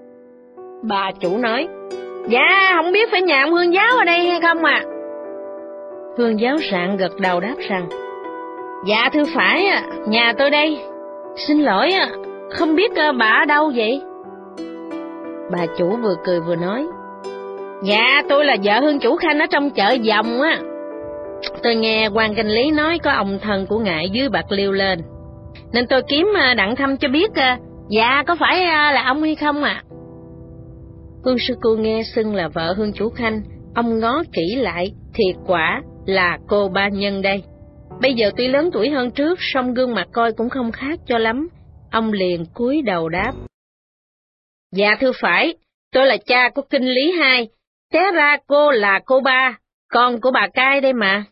Bà chủ nói, dạ không biết phải nhà ông Hương giáo ở đây hay không à? Hương giáo rạng gật đầu đáp rằng, dạ thưa phải à, nhà tôi đây. Xin lỗi à, không biết bà ở đâu vậy? Bà chủ vừa cười vừa nói, dạ tôi là vợ Hương chủ khanh ở trong chợ Dòng á. Tôi nghe Quan Kinh Lý nói có ông thần của ngài dưới Bạc Liêu lên, nên tôi kiếm đặng thăm cho biết, dạ có phải là ông hay không ạ? À? Hương sư cô nghe xưng là vợ Hương chủ khanh, ông ngó kỹ lại, thiệt quả là cô ba nhân đây. Bây giờ tuy lớn tuổi hơn trước, song gương mặt coi cũng không khác cho lắm. Ông liền cúi đầu đáp, dạ thưa phải, tôi là cha của Kinh Lý hai, té ra cô là cô ba, con của bà Cai đây mà.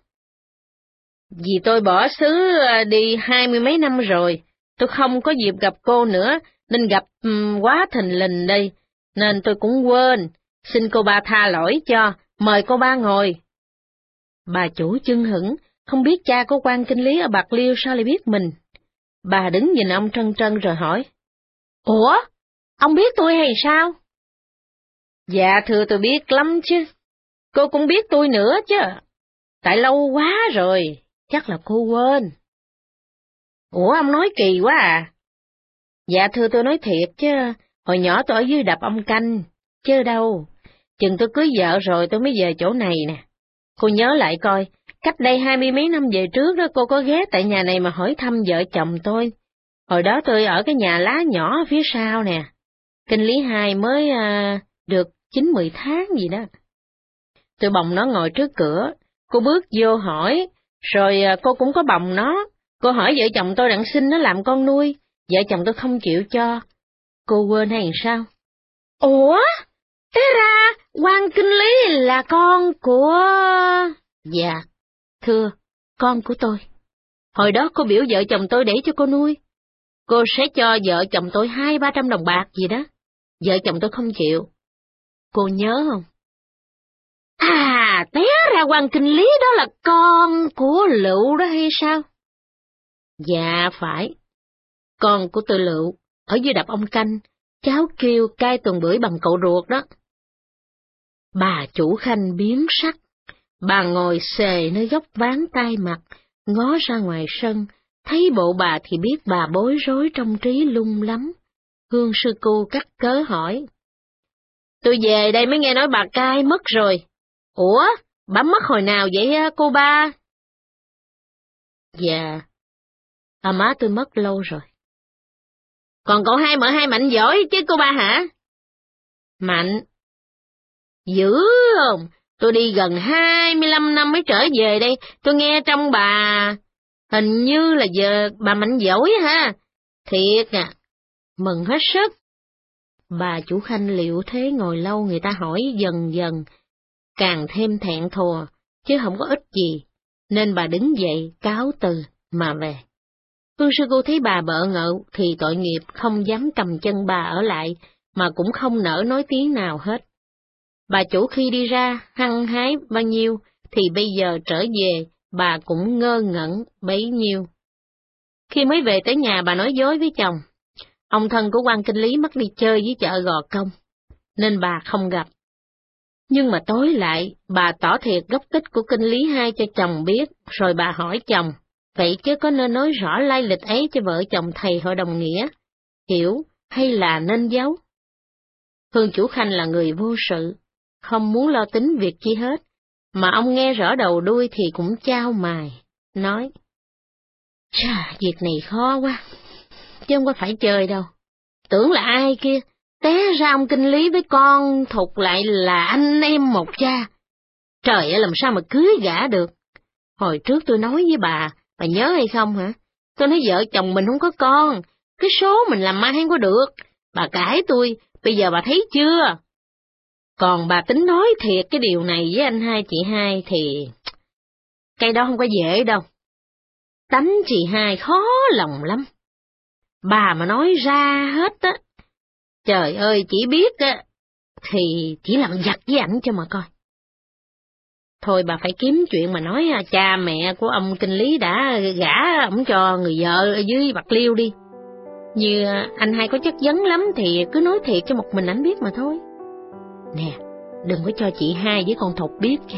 Vì tôi bỏ xứ đi hai mươi mấy năm rồi, tôi không có dịp gặp cô nữa, nên gặp um, quá thình lình đây, nên tôi cũng quên, xin cô ba tha lỗi cho, mời cô ba ngồi. Bà chủ chưng hửng, không biết cha của Quan Kinh Lý ở Bạc Liêu sao lại biết mình. Bà đứng nhìn ông trân trân rồi hỏi, ủa, ông biết tôi hay sao? Dạ thưa tôi biết lắm chứ, cô cũng biết tôi nữa chứ. tại lâu quá rồi, chắc là cô quên. Ủa ông nói kỳ quá à? Dạ thưa tôi nói thiệt chứ, hồi nhỏ tôi ở dưới đập ông Canh, chứ đâu. Chừng tôi cưới vợ rồi tôi mới về chỗ này nè. Cô nhớ lại coi, cách đây hai mươi mấy năm về trước đó cô có ghé tại nhà này mà hỏi thăm vợ chồng tôi. Hồi đó tôi ở cái nhà lá nhỏ phía sau nè. Kinh Lý Hai mới à, được chín mười tháng gì đó. Tôi bồng nó ngồi trước cửa, cô bước vô hỏi, rồi à, cô cũng có bồng nó. Cô hỏi vợ chồng tôi đặng xin nó làm con nuôi, vợ chồng tôi không chịu cho. Cô quên hay sao? Ủa? Té ra, Quan Kinh Lý là con của... Dạ, thưa, con của tôi. Hồi đó cô biểu vợ chồng tôi để cho cô nuôi. Cô sẽ cho vợ chồng tôi hai ba trăm đồng bạc gì đó. Vợ chồng tôi không chịu. Cô nhớ không? À, té ra Quan Kinh Lý đó là con của Lựu đó hay sao? Dạ, phải. Con của Tư Lựu, ở dưới đập ông Canh, cháu kêu cai tuần bưởi bằng cậu ruột đó. Bà chủ Khanh biến sắc, bà ngồi xề nơi góc ván tay mặt, ngó ra ngoài sân, thấy bộ bà thì biết bà bối rối trong trí lung lắm. Hương sư cô cắt cớ hỏi. Tôi về đây mới nghe nói bà cai mất rồi. Ủa, bà mất hồi nào vậy cô ba? Dạ, à má tôi mất lâu rồi. Còn cậu hai mợ hai mạnh giỏi chứ cô ba hả? Mạnh. Dữ không? Tôi đi gần hai mươi lăm năm mới trở về đây, tôi nghe trong bà, hình như là giờ bà mạnh giỏi ha. Thiệt à, mừng hết sức. Bà chủ Khanh liệu thế ngồi lâu người ta hỏi dần dần, càng thêm thẹn thùa, chứ không có ích gì, nên bà đứng dậy cáo từ mà về. Hương sư cô thấy bà bợ ngợ thì tội nghiệp không dám cầm chân bà ở lại, mà cũng không nỡ nói tiếng nào hết. Bà chủ khi đi ra hăng hái bao nhiêu, thì bây giờ trở về, bà cũng ngơ ngẩn bấy nhiêu. Khi mới về tới nhà bà nói dối với chồng, ông thân của Quan Kinh Lý mất đi chơi với chợ Gò Công, nên bà không gặp. Nhưng mà tối lại, bà tỏ thiệt gốc tích của Kinh Lý Hai cho chồng biết, rồi bà hỏi chồng, vậy chứ có nên nói rõ lai lịch ấy cho vợ chồng thầy hội đồng nghĩa, hiểu hay là nên giấu? Hương chủ Khanh là người vô sự, không muốn lo tính việc chi hết, mà ông nghe rõ đầu đuôi thì cũng chao mài, nói, chà, việc này khó quá, chứ không có phải chơi đâu, tưởng là ai kia, té ra ông Kinh Lý với con Thục lại là anh em một cha. Trời ơi, làm sao mà cưới gả được? Hồi trước tôi nói với bà, bà nhớ hay không hả? Tôi nói vợ chồng mình không có con, cái số mình làm mai không có được. Bà cãi tôi, bây giờ bà thấy chưa? Còn bà tính nói thiệt cái điều này với anh hai chị hai thì... cái đó không có dễ đâu. Tánh chị hai khó lòng lắm. Bà mà nói ra hết á, trời ơi, chỉ biết á, thì chỉ làm giặt với ảnh cho mà coi. Thôi bà phải kiếm chuyện mà nói cha mẹ của ông Kinh Lý đã gả ổng cho người vợ ở dưới Bạc Liêu đi. Như anh hai có chất vấn lắm thì cứ nói thiệt cho một mình ảnh biết mà thôi. Nè, đừng có cho chị hai với con Thục biết nha.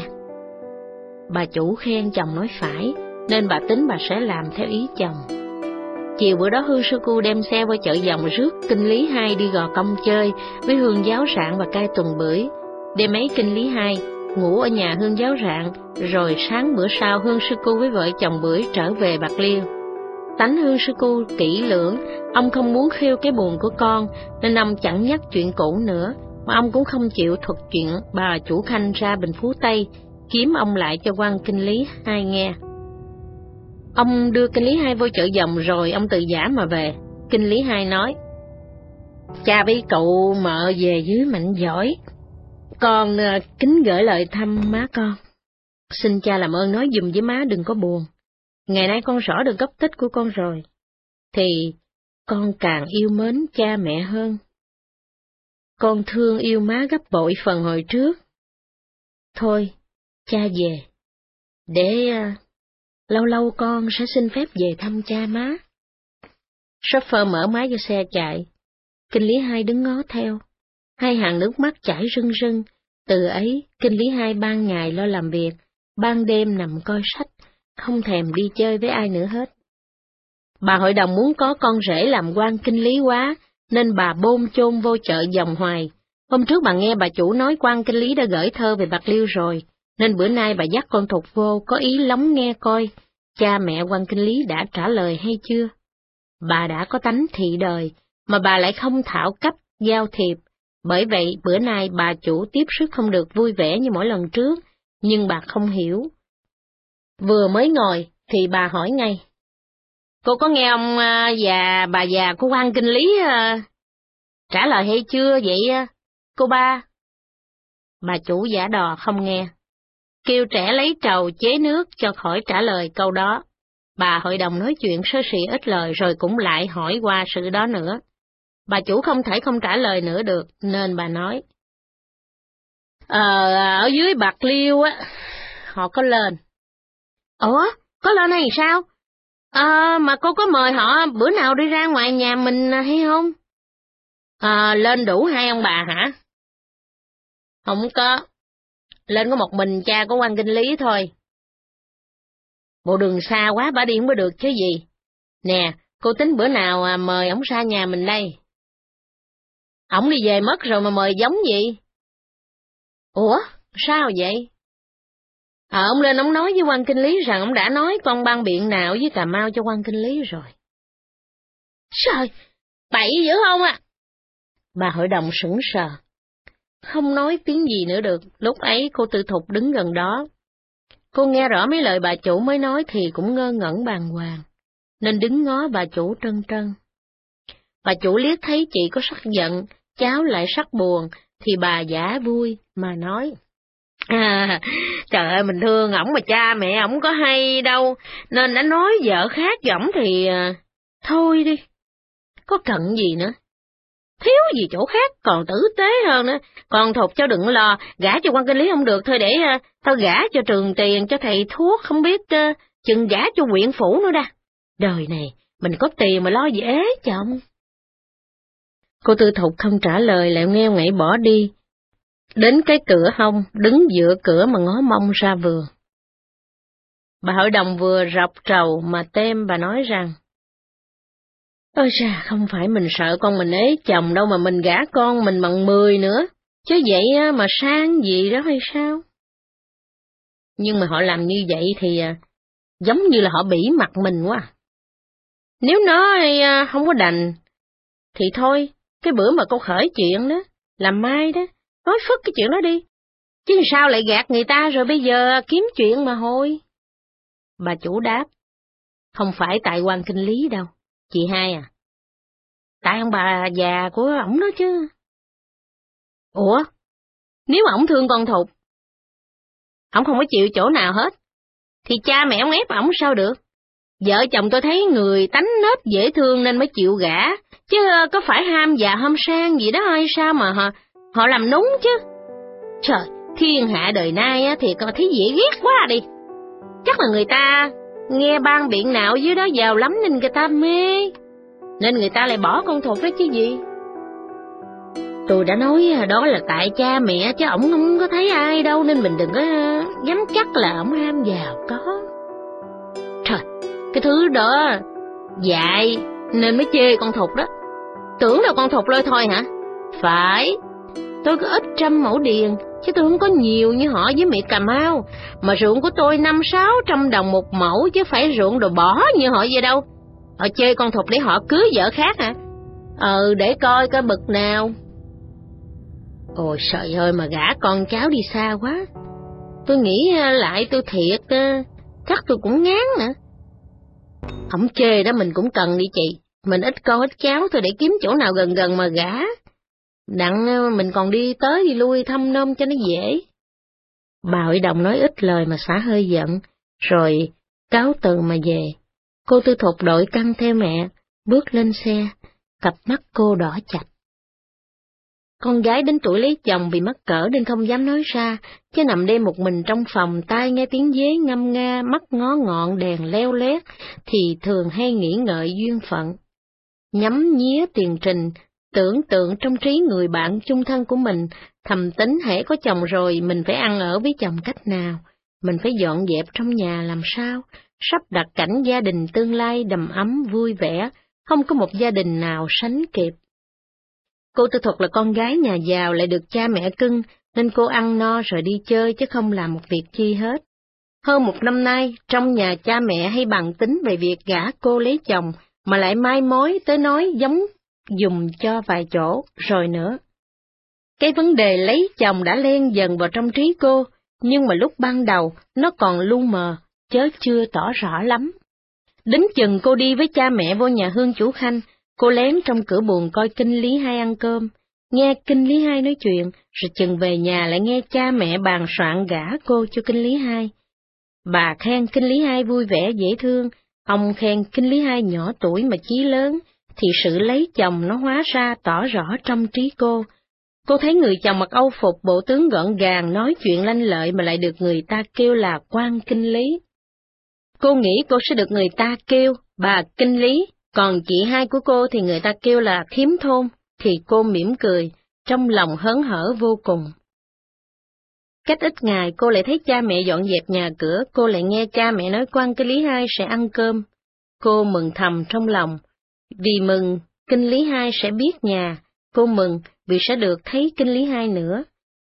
Bà chủ khen chồng nói phải, nên bà tính bà sẽ làm theo ý chồng. Chiều bữa đó Hương sư cô đem xe qua chợ Dòng rước Kinh Lý Hai đi Gò Công chơi với Hương Giáo Rạng và cai Tuần Bưởi. Đêm ấy Kinh Lý Hai ngủ ở nhà Hương Giáo Rạng, rồi sáng bữa sau Hương sư cô với vợ chồng Bưởi trở về Bạc Liêu. Tánh Hương sư cô kỹ lưỡng, ông không muốn khiêu cái buồn của con, nên ông chẳng nhắc chuyện cũ nữa, mà ông cũng không chịu thuật chuyện bà chủ Khanh ra Bình Phú Tây, kiếm ông lại cho Quan Kinh Lý Hai nghe. Ông đưa Kinh Lý Hai vô chợ Dòng rồi ông tự giả mà về. Kinh Lý Hai nói, cha với cậu mợ về dưới Mạnh giỏi, con uh, kính gửi lời thăm má con. Xin cha làm ơn nói giùm với má đừng có buồn. Ngày nay con rõ được gốc tích của con rồi, thì con càng yêu mến cha mẹ hơn. Con thương yêu má gấp bội phần hồi trước. Thôi, cha về, để uh, lâu lâu con sẽ xin phép về thăm cha má. Chauffeur mở máy cho xe chạy. Kinh Lý Hai đứng ngó theo. Hai hàng nước mắt chảy rưng rưng. Từ ấy, Kinh Lý Hai ban ngày lo làm việc, ban đêm nằm coi sách, không thèm đi chơi với ai nữa hết. Bà hội đồng muốn có con rể làm quan kinh lý quá, nên bà bôn chôn vô chợ vòng hoài. Hôm trước bà nghe bà chủ nói quan kinh lý đã gửi thơ về Bạc Liêu rồi, nên bữa nay bà dắt con Thục vô có ý lắng nghe coi, cha mẹ quan kinh lý đã trả lời hay chưa. Bà đã có tánh thị đời, mà bà lại không thạo cách giao thiệp, bởi vậy bữa nay bà chủ tiếp sức không được vui vẻ như mỗi lần trước, nhưng bà không hiểu. Vừa mới ngồi thì bà hỏi ngay. Cô có nghe ông già, bà già của quan kinh lý trả lời hay chưa vậy cô ba? Bà chủ giả đò không nghe, kêu trẻ lấy trầu chế nước cho khỏi trả lời câu đó. Bà hội đồng nói chuyện sơ sỉ ít lời rồi cũng lại hỏi qua sự đó nữa. Bà chủ không thể không trả lời nữa được, nên bà nói. Ờ, ở dưới Bạc Liêu á, họ có lên. Ủa, có lên hay sao? À, mà cô có mời họ bữa nào đi ra ngoài nhà mình hay không? À, lên đủ hai ông bà hả? Không có, lên có một mình cha của quan kinh lý thôi. Bộ đường xa quá bà đi không có được chứ gì. Nè, cô tính bữa nào à, mời ổng ra nhà mình đây. Ổng đi về mất rồi mà mời giống gì? Ủa, sao vậy? À, ông lên ông nói với quan kinh lý rằng ông đã nói con ban biện nào với Cà Mau cho quan kinh lý rồi. Trời, bậy dữ không à? Bà hội đồng sững sờ, không nói tiếng gì nữa được. Lúc ấy cô Tư Thục đứng gần đó. Cô nghe rõ mấy lời bà chủ mới nói thì cũng ngơ ngẩn bàng hoàng, nên đứng ngó bà chủ trân trân. Bà chủ liếc thấy chị có sắc giận, cháu lại sắc buồn, thì bà giả vui mà nói. À, trời ơi, mình thương ổng mà cha mẹ ổng có hay đâu, nên đã nói vợ khác với ổng thì thôi đi, có cần gì nữa. Thiếu gì chỗ khác còn tử tế hơn nữa, còn Thục cho đừng lo, gả cho quan kinh lý không được thôi để uh, tao gả cho Trường Tiền, cho thầy thuốc, không biết uh, chừng gả cho huyện phủ nữa đa. Đời này, mình có tiền mà lo gì ế chồng. Cô Tư Thục không trả lời, lại ngheo ngảy bỏ đi. Đến cái cửa hông, đứng giữa cửa mà ngó mông ra vườn. Bà hội đồng vừa rọc trầu mà tem bà nói rằng, ôi chà, không phải mình sợ con mình ế chồng đâu mà mình gả con mình bằng mười nữa, chứ vậy mà sang gì đó hay sao? Nhưng mà họ làm như vậy thì giống như là họ bỉ mặt mình quá. Nếu nói không có đành, thì thôi, cái bữa mà cô khởi chuyện đó, làm mai đó, nói phức cái chuyện đó đi. Chứ sao lại gạt người ta rồi bây giờ kiếm chuyện mà hồi. Bà chủ đáp, không phải tại quan kinh lý đâu, chị hai à. Tại ông bà già của ổng đó chứ. Ủa, nếu ổng thương con Thục, ổng không có chịu chỗ nào hết, thì cha mẹ ổng ép ổng sao được? Vợ chồng tôi thấy người tánh nết dễ thương nên mới chịu gả, chứ có phải ham già ham sang gì đó hay sao mà họ, họ làm núng chứ. Trời, thiên hạ đời nay á, thì coi thấy dễ ghét quá đi. Chắc là người ta nghe ban biện nào dưới đó giàu lắm nên người ta mê, nên người ta lại bỏ con Thục đó chứ gì. Tôi đã nói đó là tại cha mẹ, chứ ổng không có thấy ai đâu, nên mình đừng có dám chắc là ổng ham giàu có. Trời, cái thứ đó dại nên mới chê con Thục đó. Tưởng là con Thục lôi thôi hả? Phải, tôi có ít trăm mẫu điền, chứ tôi không có nhiều như họ với mẹ Cà Mau, mà ruộng của tôi năm sáu trăm đồng một mẫu, chứ phải ruộng đồ bỏ như họ vậy đâu. Họ chê con Thục để họ cưới vợ khác hả? Ừ, để coi coi bực nào. Ôi trời ơi, mà gả con cháu đi xa quá. Tôi nghĩ lại tôi thiệt, chắc tôi cũng ngán nữa. Ổng chê đó mình cũng cần đi chị, mình ít con ít cháu thôi để kiếm chỗ nào gần gần mà gả. Đặng mình còn đi tới đi lui thăm nom cho nó dễ. Bà hội đồng nói ít lời mà xả hơi giận, rồi cáo từ mà về. Cô Tư Thục đội căng theo mẹ, bước lên xe, cặp mắt cô đỏ chặt. Con gái đến tuổi lấy chồng vì mắc cỡ nên không dám nói ra, chứ nằm đêm một mình trong phòng, tai nghe tiếng dế ngâm nga, mắt ngó ngọn đèn leo lét, thì thường hay nghĩ ngợi duyên phận. Nhắm nhía tiền trình, tưởng tượng trong trí người bạn chung thân của mình, thầm tính hễ có chồng rồi mình phải ăn ở với chồng cách nào, mình phải dọn dẹp trong nhà làm sao, sắp đặt cảnh gia đình tương lai đầm ấm vui vẻ, không có một gia đình nào sánh kịp. Cô Tư Thuật là con gái nhà giàu lại được cha mẹ cưng, nên cô ăn no rồi đi chơi chứ không làm một việc chi hết. Hơn một năm nay, trong nhà cha mẹ hay bàn tính về việc gả cô lấy chồng, mà lại mai mối tới nói giống dùng cho vài chỗ rồi nữa. Cái vấn đề lấy chồng đã len dần vào trong trí cô, nhưng mà lúc ban đầu nó còn lu mờ, chớ chưa tỏ rõ lắm. Đến chừng cô đi với cha mẹ vô nhà Hương chủ Khanh, cô lén trong cửa buồng coi Kinh Lý Hai ăn cơm, nghe Kinh Lý Hai nói chuyện, rồi chừng về nhà lại nghe cha mẹ bàn soạn gả cô cho Kinh Lý Hai. Bà khen Kinh Lý Hai vui vẻ dễ thương, ông khen Kinh Lý Hai nhỏ tuổi mà chí lớn, thì sự lấy chồng nó hóa ra tỏ rõ trong trí cô. Cô thấy người chồng mặc âu phục bộ tướng gọn gàng, nói chuyện lanh lợi mà lại được người ta kêu là quan Kinh Lý. Cô nghĩ cô sẽ được người ta kêu bà Kinh Lý, còn chị hai của cô thì người ta kêu là Thiếm Thôn, thì cô mỉm cười, trong lòng hớn hở vô cùng. Cách ít ngày cô lại thấy cha mẹ dọn dẹp nhà cửa, cô lại nghe cha mẹ nói quan Kinh Lý Hai sẽ ăn cơm. Cô mừng thầm trong lòng, vì mừng Kinh Lý Hai sẽ biết nhà, cô mừng vì sẽ được thấy Kinh Lý Hai nữa.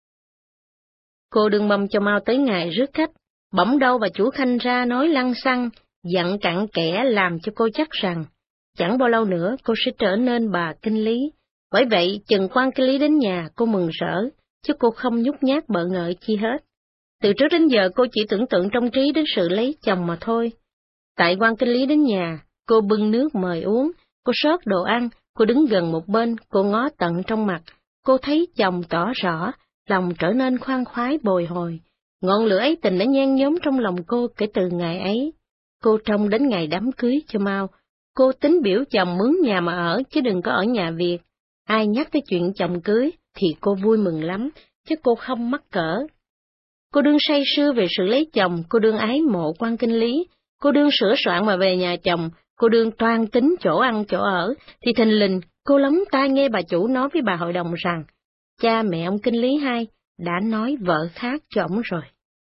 Cô đừng mong cho mau tới ngày rước khách, bỗng đâu bà chủ Khanh ra nói lăng xăng, dặn cặn kẽ làm cho cô chắc rằng, chẳng bao lâu nữa cô sẽ trở nên bà Kinh Lý. Bởi vậy, chừng quan Kinh Lý đến nhà, cô mừng rỡ, chứ cô không nhút nhát bợ ngợi chi hết. Từ trước đến giờ cô chỉ tưởng tượng trong trí đến sự lấy chồng mà thôi. Tại quan Kinh Lý đến nhà, cô bưng nước mời uống, cô xớt đồ ăn, cô đứng gần một bên, cô ngó tận trong mặt, cô thấy chồng tỏ rõ, lòng trở nên khoan khoái bồi hồi. Ngọn lửa ấy tình đã nhen nhóm trong lòng cô kể từ ngày ấy. Cô trông đến ngày đám cưới cho mau, cô tính biểu chồng mướn nhà mà ở chứ đừng có ở nhà Việt. Ai nhắc tới chuyện chồng cưới thì cô vui mừng lắm, chứ cô không mắc cỡ. Cô đương say sưa về sự lấy chồng, cô đương ái mộ quan Kinh Lý, cô đương sửa soạn mà về nhà chồng, cô đương toan tính chỗ ăn chỗ ở, thì thình lình cô lóng tai nghe bà chủ nói với bà hội đồng rằng, cha mẹ ông Kinh Lý Hai đã nói vợ khác cho ổng rồi.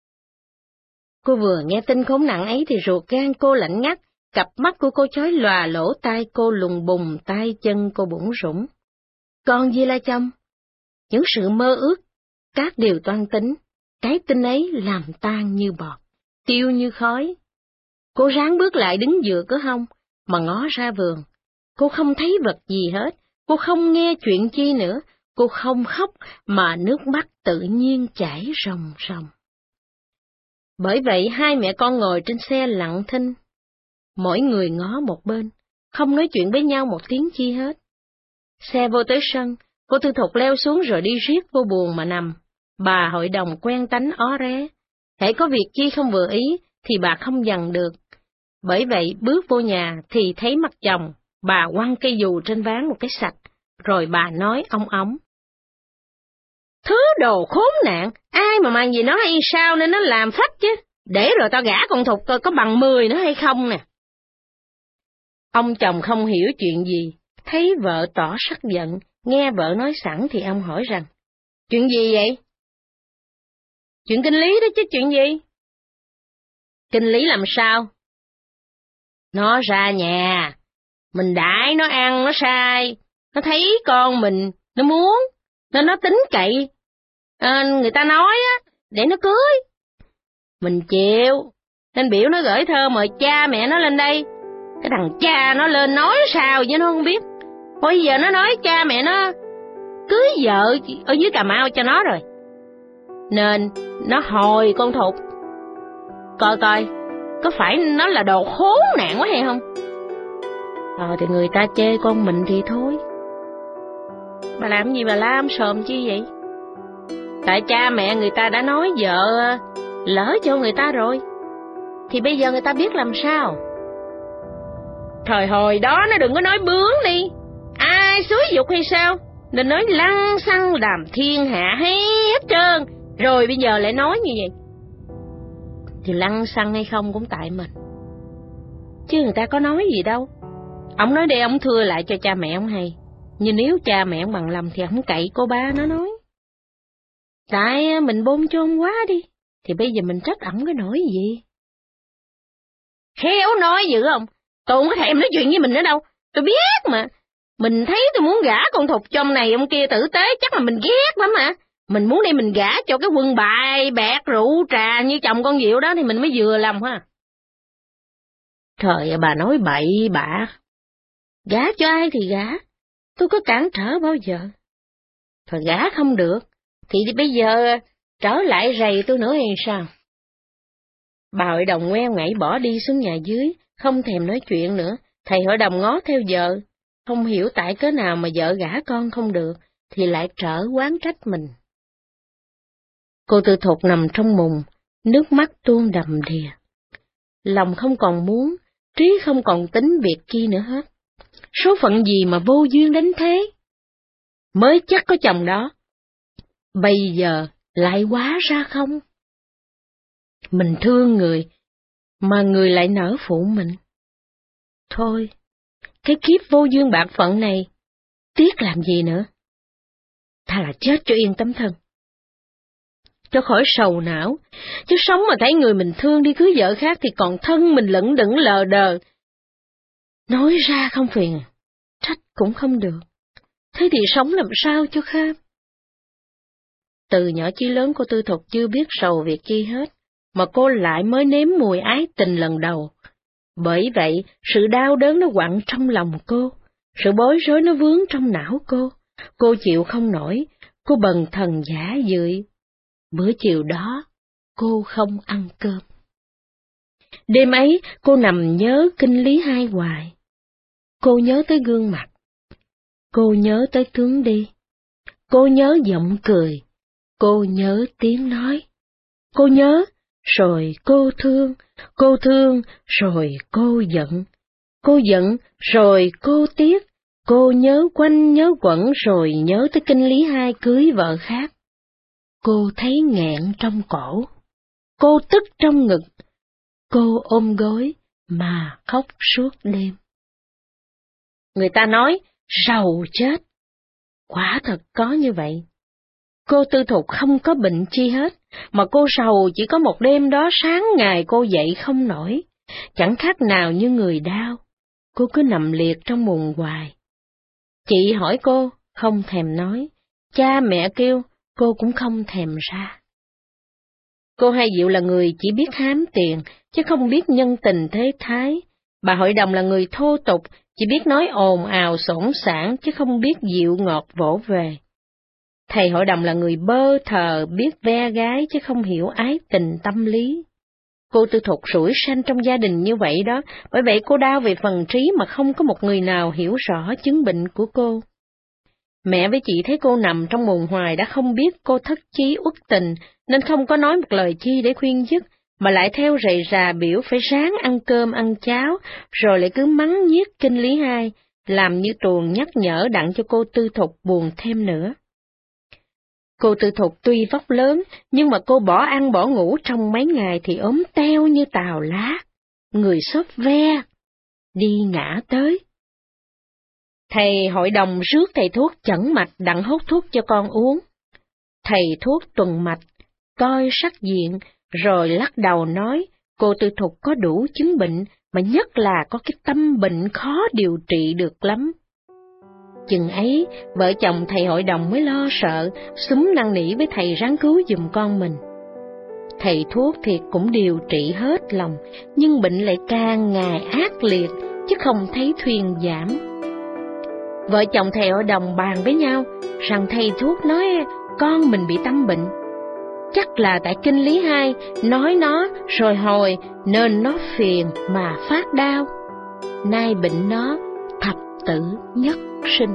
Cô vừa nghe tin khốn nạn ấy thì ruột gan cô lạnh ngắt, cặp mắt của cô chói lòa, lỗ tai cô lùng bùng, tay chân cô bủn rủn. Còn gì là chồng? Những sự mơ ước, các điều toan tính, cái tin ấy làm tan như bọt, tiêu như khói. Cô ráng bước lại đứng dựa cửa hông, mà ngó ra vườn. Cô không thấy vật gì hết, cô không nghe chuyện chi nữa, cô không khóc mà nước mắt tự nhiên chảy ròng ròng. Bởi vậy hai mẹ con ngồi trên xe lặng thinh, mỗi người ngó một bên, không nói chuyện với nhau một tiếng chi hết. Xe vô tới sân, cô Tư Thục leo xuống rồi đi riết vô buồng mà nằm. Bà hội đồng quen tánh ó ré, hễ có việc chi không vừa ý thì bà không dằn được. Bởi vậy bước vô nhà thì thấy mặt chồng, bà quăng cây dù trên ván một cái sạch, rồi bà nói ong ống. Thứ đồ khốn nạn, ai mà mang gì nó hay sao nên nó làm phách chứ, để rồi tao gả con Thục coi có bằng mười nữa hay không nè. Ông chồng không hiểu chuyện gì, thấy vợ tỏ sắc giận, nghe vợ nói sẵn thì ông hỏi rằng, chuyện gì vậy? Chuyện Kinh Lý đó chứ chuyện gì? Kinh Lý làm sao? Nó ra nhà, mình đãi nó ăn nó sai, nó thấy con mình, nó muốn, nên nó tính cậy, à, người ta nói á, để nó cưới. Mình chịu, nên biểu nó gửi thơ mời cha mẹ nó lên đây. Cái thằng cha nó lên nói sao chứ nó không biết. Bây giờ nó nói cha mẹ nó cưới vợ ở dưới Cà Mau cho nó rồi. Nên nó hồi con Thục. Coi coi, có phải nó là đồ khốn nạn quá hay không? Ờ thì người ta chê con mình thì thôi. Bà làm gì bà la sòm chi vậy? Tại cha mẹ người ta đã nói vợ lỡ cho người ta rồi, thì bây giờ người ta biết làm sao? Thời hồi đó nó đừng có nói bướng đi, ai xúi dục hay sao, nên nói lăng xăng làm thiên hạ hết trơn, rồi bây giờ lại nói như vậy. Thì lăng xăng hay không cũng tại mình, chứ người ta có nói gì đâu. Ông nói để ông thưa lại cho cha mẹ ông hay, nhưng nếu cha mẹ ông bằng lòng thì ông cậy cô ba nó nói. Tại mình bôn chôn quá đi, thì bây giờ mình trách ổng cái nỗi gì? Khéo nói dữ không? Tôi không có thèm nói chuyện với mình nữa đâu. Tôi biết mà. Mình thấy tôi muốn gả con Thục trong này ông kia tử tế chắc là mình ghét lắm mà. Mình muốn đi mình gả cho cái quân bài, bẹt, rượu, trà như chồng con Diệu đó thì mình mới vừa lòng ha. Trời ơi, bà nói bậy bạ. Gả cho ai thì gả. Tôi có cản trở bao giờ. Thôi gả không được, thì bây giờ trở lại rầy tôi nữa hay sao? Bà hội đồng ngoeo ngảy bỏ đi xuống nhà dưới, không thèm nói chuyện nữa. Thầy hội đồng ngó theo vợ, không hiểu tại cớ nào mà vợ gả con không được, thì lại trở oán trách mình. Cô Tư Thục nằm trong mùng, nước mắt tuôn đầm đìa. Lòng không còn muốn, trí không còn tính việc chi nữa hết. Số phận gì mà vô duyên đến thế? Mới chắc có chồng đó, bây giờ lại quá ra không? Mình thương người, mà người lại nỡ phụ mình. Thôi, cái kiếp vô duyên bạc phận này, tiếc làm gì nữa? Thà là chết cho yên tấm thân. Cho khỏi sầu não, chứ sống mà thấy người mình thương đi cưới vợ khác thì còn thân mình lững đững lờ đờ. Nói ra không phiền, trách cũng không được. Thế thì sống làm sao cho kham? Từ nhỏ chí lớn cô Tư Thục chưa biết sầu việc chi hết, mà cô lại mới nếm mùi ái tình lần đầu. Bởi vậy, sự đau đớn nó quặn trong lòng cô, sự bối rối nó vướng trong não cô. Cô chịu không nổi, cô bần thần giả dưỡi. Bữa chiều đó, cô không ăn cơm. Đêm ấy, cô nằm nhớ kinh lý hai hoài. Cô nhớ tới gương mặt. Cô nhớ tới tướng đi. Cô nhớ giọng cười. Cô nhớ tiếng nói. Cô nhớ, rồi cô thương. Cô thương, rồi cô giận. Cô giận, rồi cô tiếc. Cô nhớ quanh nhớ quẩn rồi nhớ tới kinh lý hai cưới vợ khác. Cô thấy nghẹn trong cổ. Cô tức trong ngực. Cô ôm gối mà khóc suốt đêm. Người ta nói, rầu chết. Quả thật có như vậy. Cô Tư Thục không có bệnh chi hết, mà cô sầu chỉ có một đêm đó sáng ngày cô dậy không nổi, chẳng khác nào như người đau. Cô cứ nằm liệt trong mùng hoài. Chị hỏi cô, không thèm nói. Cha mẹ kêu, cô cũng không thèm ra. Cô Hai Diệu là người chỉ biết hám tiền, chứ không biết nhân tình thế thái. Bà hội đồng là người thô tục, chỉ biết nói ồn ào xổn xảng, chứ không biết dịu ngọt vỗ về. Thầy hội đồng là người bơ thờ, biết ve gái, chứ không hiểu ái tình tâm lý. Cô Tư Thục sủi sanh trong gia đình như vậy đó, bởi vậy cô đau về phần trí mà không có một người nào hiểu rõ chứng bệnh của cô. Mẹ với chị thấy cô nằm trong mùng hoài đã không biết cô thất chí uất tình, nên không có nói một lời chi để khuyên dứt, mà lại theo rầy rà biểu phải ráng ăn cơm ăn cháo, rồi lại cứ mắng nhiếc kinh lý hai, làm như tuồng nhắc nhở đặng cho cô Tư Thục buồn thêm nữa. Cô Tư Thục tuy vóc lớn, nhưng mà cô bỏ ăn bỏ ngủ trong mấy ngày thì ốm teo như tàu lá, người xốp ve, đi ngã tới. Thầy hội đồng rước thầy thuốc chẩn mạch đặng hốt thuốc cho con uống. Thầy thuốc tuần mạch, coi sắc diện, rồi lắc đầu nói cô Tư Thục có đủ chứng bệnh, mà nhất là có cái tâm bệnh khó điều trị được lắm. Chừng ấy, vợ chồng thầy hội đồng mới lo sợ, xúm năn nỉ với thầy ráng cứu giùm con mình. Thầy thuốc thì cũng điều trị hết lòng, nhưng bệnh lại càng ngày ác liệt, chứ không thấy thuyên giảm. Vợ chồng thầy hội đồng bàn với nhau, rằng thầy thuốc nói con mình bị tâm bệnh. Chắc là tại kinh lý hai nói nó rồi hồi nên nó phiền mà phát đau. Nay bệnh nó thập tử nhất sinh.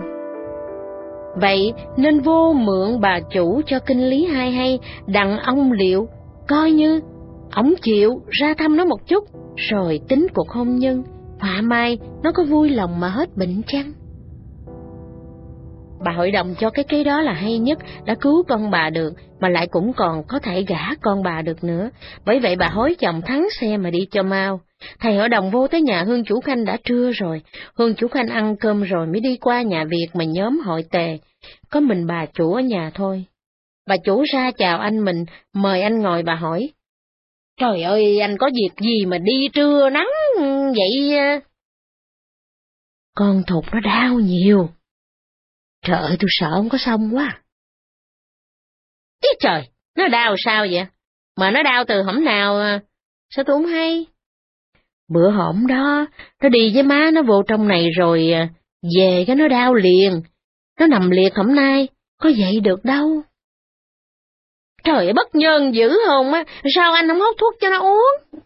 Vậy nên vô mượn bà chủ cho kinh lý hai hay đặng ông Liệu, coi như ổng chịu ra thăm nó một chút, rồi tính cuộc hôn nhân, họa mai nó có vui lòng mà hết bệnh chăng? Bà hội đồng cho cái kế đó là hay nhất, đã cứu con bà được, mà lại cũng còn có thể gả con bà được nữa. Bởi vậy bà hối chồng thắng xe mà đi cho mau. Thầy hội đồng vô tới nhà Hương Chủ Khanh đã trưa rồi, Hương Chủ Khanh ăn cơm rồi mới đi qua nhà Việt mà nhóm hội tề. Có mình bà chủ ở nhà thôi. Bà chủ ra chào anh mình, mời anh ngồi bà hỏi, Trời ơi, anh có việc gì mà đi trưa nắng vậy? Con thục nó đau nhiều. Trời ơi, tôi sợ không có xong quá. Ý trời, nó đau sao vậy? Mà nó đau từ hổm nào, sao tôi không hay? Bữa hổm đó, nó đi với má nó vô trong này rồi, về cái nó đau liền. Nó nằm liệt hổm nay, có dậy được đâu. Trời ơi, bất nhân dữ không á, sao anh không hút thuốc cho nó uống?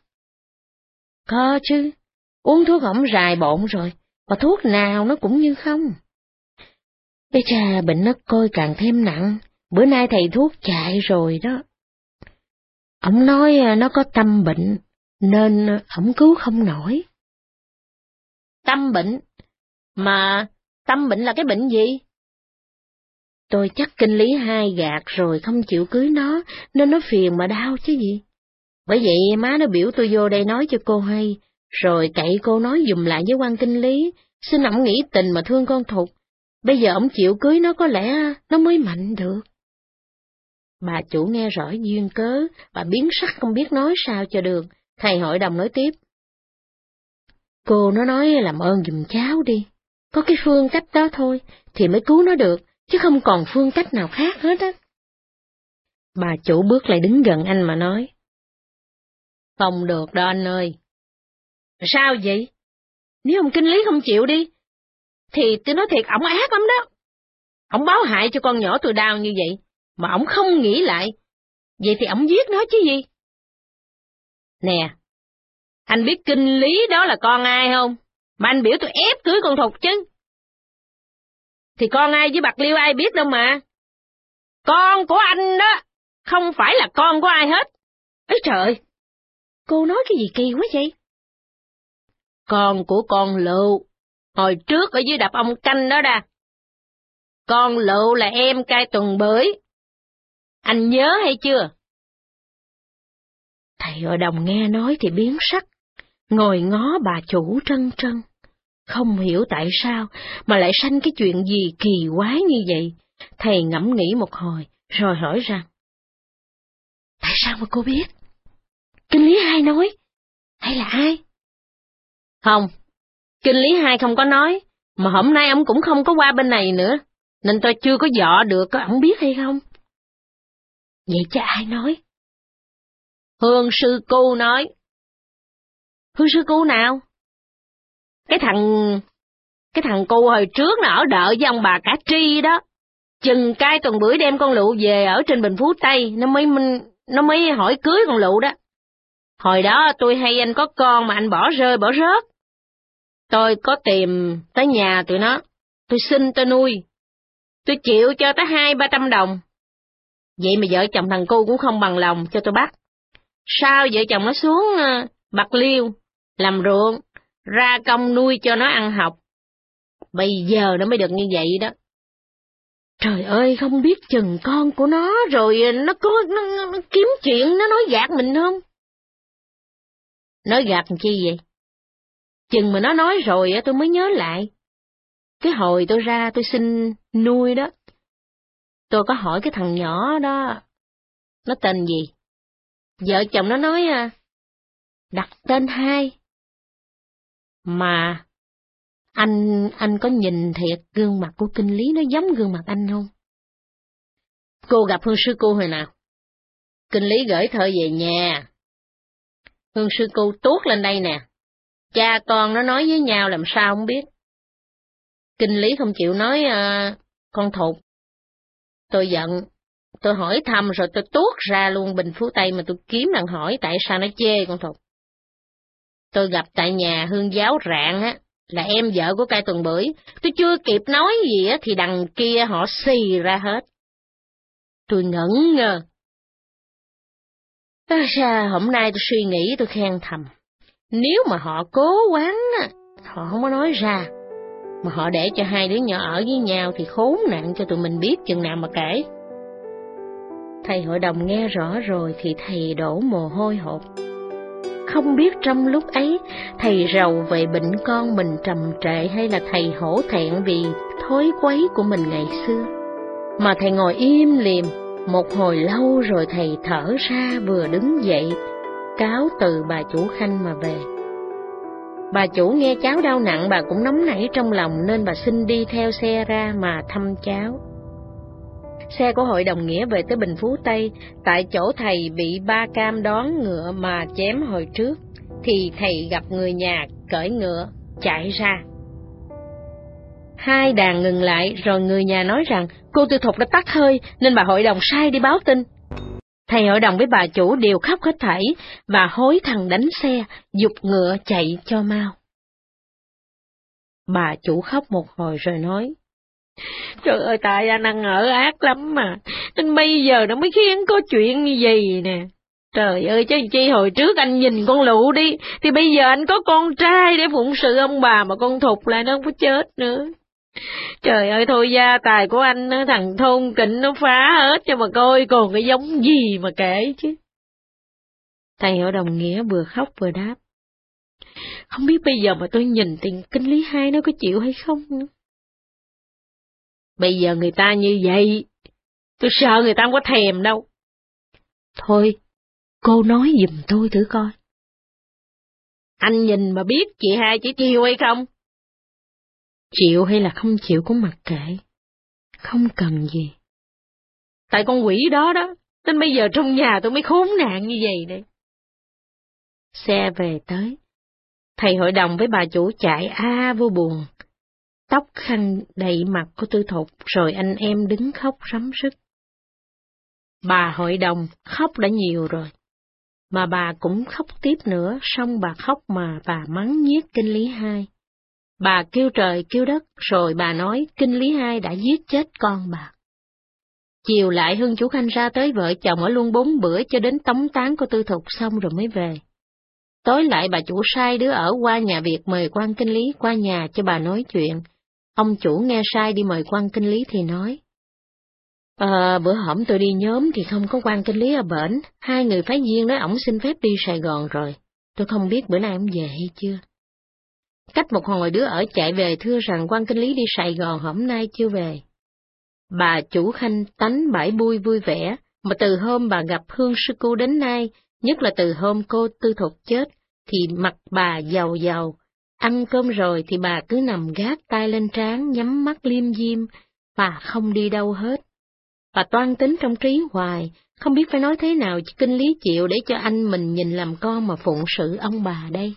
Có chứ, uống thuốc hổm rài bộn rồi, mà thuốc nào nó cũng như không. Cái cha bệnh nó coi càng thêm nặng, bữa nay thầy thuốc chạy rồi đó. Ông nói nó có tâm bệnh, nên ổng cứu không nổi. Tâm bệnh? Mà tâm bệnh là cái bệnh gì? Tôi chắc kinh lý hai gạt rồi không chịu cưới nó, nên nó phiền mà đau chứ gì. Bởi vậy má nó biểu tôi vô đây nói cho cô hay, rồi cậy cô nói dùm lại với quan kinh lý, xin ổng nghĩ tình mà thương con Thục. Bây giờ ổng chịu cưới nó có lẽ nó mới mạnh được. Bà chủ nghe rõ duyên cớ, bà biến sắc không biết nói sao cho được, thầy hội đồng nói tiếp. Cô nó nói làm ơn giùm cháu đi, có cái phương cách đó thôi thì mới cứu nó được, chứ không còn phương cách nào khác hết á. Bà chủ bước lại đứng gần anh mà nói. Không được đâu anh ơi. Sao vậy? Nếu ông kinh lý không chịu đi, thì tôi nói thiệt ổng ác lắm đó. Ổng báo hại cho con nhỏ tôi đau như vậy, mà ổng không nghĩ lại. Vậy thì ổng giết nó chứ gì? Nè, anh biết kinh lý đó là con ai không? Mà anh biểu tôi ép cưới con Thục chứ. Thì con ai với Bạc Liêu ai biết đâu mà. Con của anh đó, không phải là con của ai hết. Ấy trời, cô nói cái gì kỳ quá vậy? Con của con Lựu, hồi trước ở dưới đập ông Canh đó đà. Con Lựu là em cai Tuần Bưởi. Anh nhớ hay chưa? Thầy hội đồng nghe nói thì biến sắc, ngồi ngó bà chủ trân trân. Không hiểu tại sao mà lại sanh cái chuyện gì kỳ quái như vậy. Thầy ngẫm nghĩ một hồi, rồi hỏi rằng. Tại sao mà cô biết? Kinh lý hai nói? Hay là ai? Không, kinh lý hai không có nói, mà hôm nay ông cũng không có qua bên này nữa, nên tôi chưa có dọ được có ổng biết hay không. Vậy chứ ai nói? Hương sư cô nói. Hương sư cô nào? Cái thằng... Cái thằng cô hồi trước nó ở đợi với ông bà cả Tri đó. Chừng cai Tuần Bưởi đem con Lựu về ở trên Bình Phú Tây, nó mới nó mới hỏi cưới con Lựu đó. Hồi đó tôi hay anh có con mà anh bỏ rơi bỏ rớt. Tôi có tìm tới nhà tụi nó, tôi xin tôi nuôi. Tôi chịu cho tới hai ba trăm đồng. Vậy mà vợ chồng thằng cô cũng không bằng lòng cho tôi bắt. Sao vợ chồng nó xuống uh, Bạc Liêu, làm ruộng, ra công nuôi cho nó ăn học. Bây giờ nó mới được như vậy đó. Trời ơi, không biết chừng con của nó rồi nó có nó, nó, nó kiếm chuyện nó nói gạt mình không? Nói gạt làm chi vậy? Chừng mà nó nói rồi tôi mới nhớ lại. Cái hồi tôi ra tôi xin nuôi đó, tôi có hỏi cái thằng nhỏ đó, nó tên gì? Vợ chồng nó nói đặt tên hai. Mà anh anh có nhìn thiệt gương mặt của kinh lý nó giống gương mặt anh không? Cô gặp Hương sư cô hồi nào? Kinh lý gửi thơ về nhà. Hương sư cô tuốt lên đây nè. Cha con nó nói với nhau làm sao không biết. Kinh lý không chịu nói uh, con Thục. Tôi giận. Tôi hỏi thăm rồi tôi tuốt ra luôn Bình Phú Tây mà tôi kiếm đặng hỏi tại sao nó chê con Thục. Tôi gặp tại nhà Hương giáo Rạng á, là em vợ của cai Tuần Bưởi. Tôi chưa kịp nói gì á thì đằng kia họ xì ra hết. Tôi ngẩn ngơ. À, hôm nay tôi suy nghĩ tôi khen thầm. Nếu mà họ cố quán á, họ không có nói ra, mà họ để cho hai đứa nhỏ ở với nhau thì khốn nạn cho tụi mình biết chừng nào mà kể. Thầy hội đồng nghe rõ rồi thì thầy đổ mồ hôi hột. Không biết trong lúc ấy thầy rầu về bệnh con mình trầm trệ hay là thầy hổ thẹn vì thói quấy của mình ngày xưa. Mà thầy ngồi im lìm một hồi lâu rồi thầy thở ra vừa đứng dậy, cáo từ bà chủ Khanh mà về. Bà chủ nghe cháu đau nặng, bà cũng nóng nảy trong lòng nên bà xin đi theo xe ra mà thăm cháu. Xe của hội đồng nghĩa về tới Bình Phú Tây, tại chỗ thầy bị ba cam đón ngựa mà chém hồi trước, thì thầy gặp người nhà cởi ngựa chạy ra. Hai đàn ngừng lại, rồi người nhà nói rằng cô Tư Thục đã tắt hơi nên bà hội đồng sai đi báo tin. Thầy hội đồng với bà chủ đều khóc hết thảy và hối thằng đánh xe, giục ngựa chạy cho mau. Bà chủ khóc một hồi rồi nói: Trời ơi, tại anh ăn ở ác lắm mà, nên bây giờ nó mới khiến có chuyện như vậy nè. Trời ơi, chứ chi hồi trước anh nhìn con Lụ đi, thì bây giờ anh có con trai để phụng sự ông bà, mà con Thục lại nó không có chết nữa. Trời ơi, thôi gia tài của anh, thằng thôn kịnh nó phá hết cho mà coi còn cái giống gì mà kể chứ. Thầy hội đồng nghĩa vừa khóc vừa đáp: Không biết bây giờ mà tôi nhìn thì Kinh Lý Hai nó có chịu hay không nữa. Bây giờ người ta như vậy, tôi sợ người ta không có thèm đâu. Thôi, cô nói giùm tôi thử coi. Anh nhìn mà biết chị Hai chỉ chịu hay không? Chịu hay là không chịu cũng mặc kệ, không cần gì. Tại con quỷ đó đó, nên bây giờ trong nhà tôi mới khốn nạn như vậy đây. Xe về tới, thầy hội đồng với bà chủ chạy a vô buồn, tóc khăn đầy mặt của Tư Thục, rồi anh em đứng khóc rắm rứt. Bà hội đồng khóc đã nhiều rồi, mà bà cũng khóc tiếp nữa, xong bà khóc mà bà mắng nhiếc Kinh Lý Hai. Bà kêu trời kêu đất, rồi bà nói Kinh Lý Hai đã giết chết con bà. Chiều lại Hương chủ Khanh ra tới vợ chồng ở luôn bốn bữa cho đến tống táng của Tư Thục xong rồi mới về. Tối lại bà chủ sai đứa ở qua nhà Việt mời quan Kinh Lý qua nhà cho bà nói chuyện. Ông chủ nghe sai đi mời quan Kinh Lý thì nói: Ờ, bữa hổm tôi đi nhóm thì không có quan Kinh Lý ở bển, hai người phái viên nói ổng xin phép đi Sài Gòn rồi, tôi không biết bữa nay ổng về hay chưa. Cách một hồi đứa ở chạy về thưa rằng quan Kinh Lý đi Sài Gòn hôm nay chưa về. Bà chủ Khanh tánh bãi bui vui vẻ, mà từ hôm bà gặp Hương sư cô đến nay, nhất là từ hôm cô Tư Thục chết, thì mặt bà giàu giàu, ăn cơm rồi thì bà cứ nằm gác tay lên trán, nhắm mắt liêm diêm, bà không đi đâu hết. Bà toan tính trong trí hoài, không biết phải nói thế nào cho Kinh Lý chịu để cho anh mình nhìn làm con mà phụng sự ông bà đây.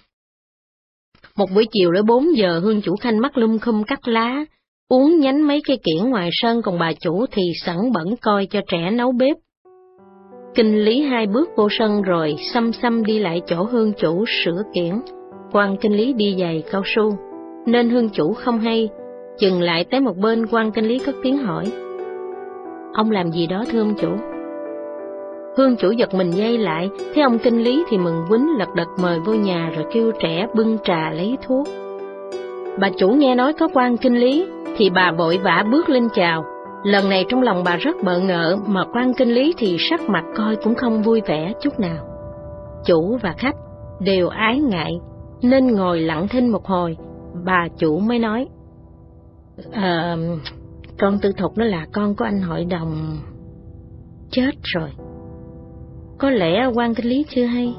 Một buổi chiều đến bốn giờ, Hương chủ Khanh mắt lum khum cắt lá, uống nhánh mấy cây kiển ngoài sân, còn bà chủ thì sẵn bẩn coi cho trẻ nấu bếp. Kinh Lý Hai bước vô sân rồi xăm xăm đi lại chỗ Hương chủ sửa kiển. Quan Kinh Lý đi giày cao su, nên Hương chủ không hay, chừng lại tới một bên, quan Kinh Lý cất tiếng hỏi: Ông làm gì đó thưa ông chủ? Hương chủ giật mình dây lại, thấy ông Kinh Lý thì mừng quýnh lật đật mời vô nhà rồi kêu trẻ bưng trà lấy thuốc. Bà chủ nghe nói có quan Kinh Lý thì bà vội vã bước lên chào. Lần này trong lòng bà rất bợ ngỡ, mà quan Kinh Lý thì sắc mặt coi cũng không vui vẻ chút nào. Chủ và khách đều ái ngại, nên ngồi lặng thinh một hồi, bà chủ mới nói: Ờ, con Tư Thục nó là con của anh hội đồng chết rồi. Có lẽ quan Kinh Lý chưa hay.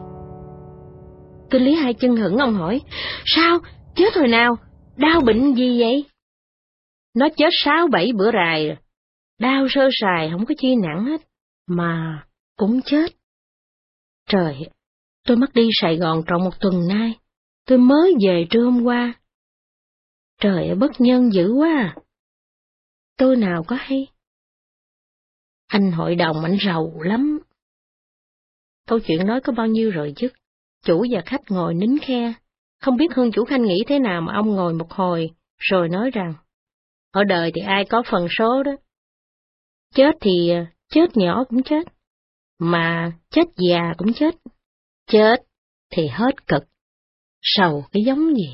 Kinh Lý Hai chân hững, ông hỏi: Sao? Chết hồi nào? Đau bệnh gì vậy? Nó chết sáu bảy bữa rày rồi. Đau sơ sài không có chi nặng hết, mà cũng chết. Trời, tôi mất đi Sài Gòn trọn một tuần nay, tôi mới về trưa hôm qua. Trời ơi, bất nhân dữ quá à. Tôi nào có hay. Anh hội đồng anh rầu lắm. Câu chuyện nói có bao nhiêu rồi dứt, chủ và khách ngồi nín khe. Không biết Hương chủ Khanh nghĩ thế nào mà ông ngồi một hồi, rồi nói rằng: Ở đời thì ai có phần số đó. Chết thì chết nhỏ cũng chết, mà chết già cũng chết. Chết thì hết cực, sầu cái giống gì.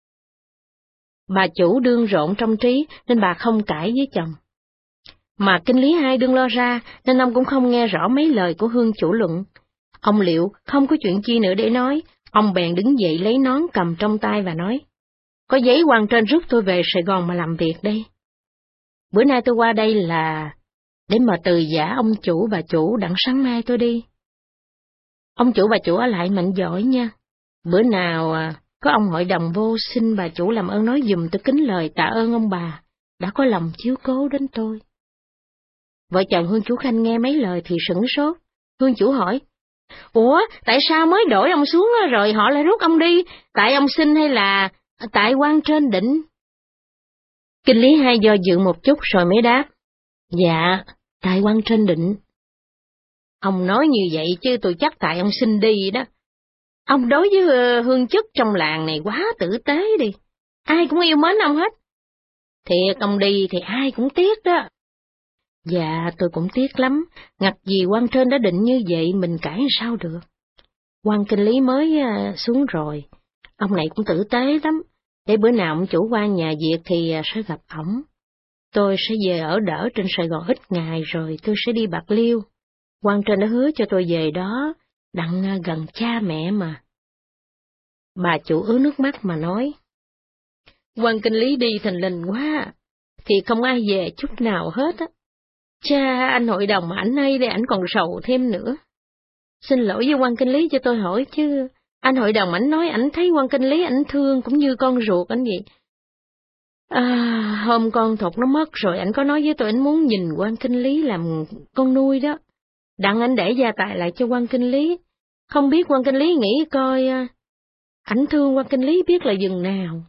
Bà chủ đương rộn trong trí nên bà không cãi với chồng. Mà Kinh Lý Hai đương lo ra nên ông cũng không nghe rõ mấy lời của Hương chủ luận. Ông liệu không có chuyện chi nữa để nói, ông bèn đứng dậy lấy nón cầm trong tay và nói: Có giấy quan trên rút tôi về Sài Gòn mà làm việc đây. Bữa nay tôi qua đây là để mà từ giả ông chủ bà chủ đặng sáng mai tôi đi. Ông chủ bà chủ ở lại mạnh giỏi nha. Bữa nào à, có ông hội đồng vô xin bà chủ làm ơn nói giùm tôi kính lời tạ ơn ông bà, đã có lòng chiếu cố đến tôi. Vợ chồng Hương chủ Khanh nghe mấy lời thì sửng sốt. Hương chủ hỏi, ủa, tại sao mới đổi ông xuống rồi họ lại rút ông đi? Tại ông xin hay là tại quan trên định? Kinh lý hai do dự một chút rồi mới đáp, dạ, tại quan trên định. Ông nói như vậy chứ tôi chắc tại ông xin đi đó. Ông đối với hương chức trong làng này quá tử tế đi. Ai cũng yêu mến ông hết. Thiệt ông đi thì ai cũng tiếc đó. Dạ tôi cũng tiếc lắm. Ngặt gì quan trên đã định như vậy mình cãi sao được. Quan kinh lý mới xuống rồi. Ông này cũng tử tế lắm. Để bữa nào ông chủ qua nhà Việt thì sẽ gặp ổng. Tôi sẽ về ở đỡ trên Sài Gòn ít ngày rồi tôi sẽ đi Bạc Liêu. Quan trên đã hứa cho tôi về đó, đặng gần cha mẹ mà. Bà chủ ứa nước mắt mà nói, quan kinh lý đi thành linh quá, thì không ai về chút nào hết á. Cha anh hội đồng ảnh nay đây ảnh còn sầu thêm nữa. Xin lỗi với quan kinh lý cho tôi hỏi chứ, anh hội đồng ảnh nói ảnh thấy quan kinh lý ảnh thương cũng như con ruột ảnh vậy. À, hôm con Thục nó mất rồi ảnh có nói với tôi ảnh muốn nhìn quan kinh lý làm con nuôi đó. Đặng anh để gia tài lại cho quan kinh lý. Không biết quan kinh lý nghĩ coi, ảnh thương quan kinh lý biết là dừng nào.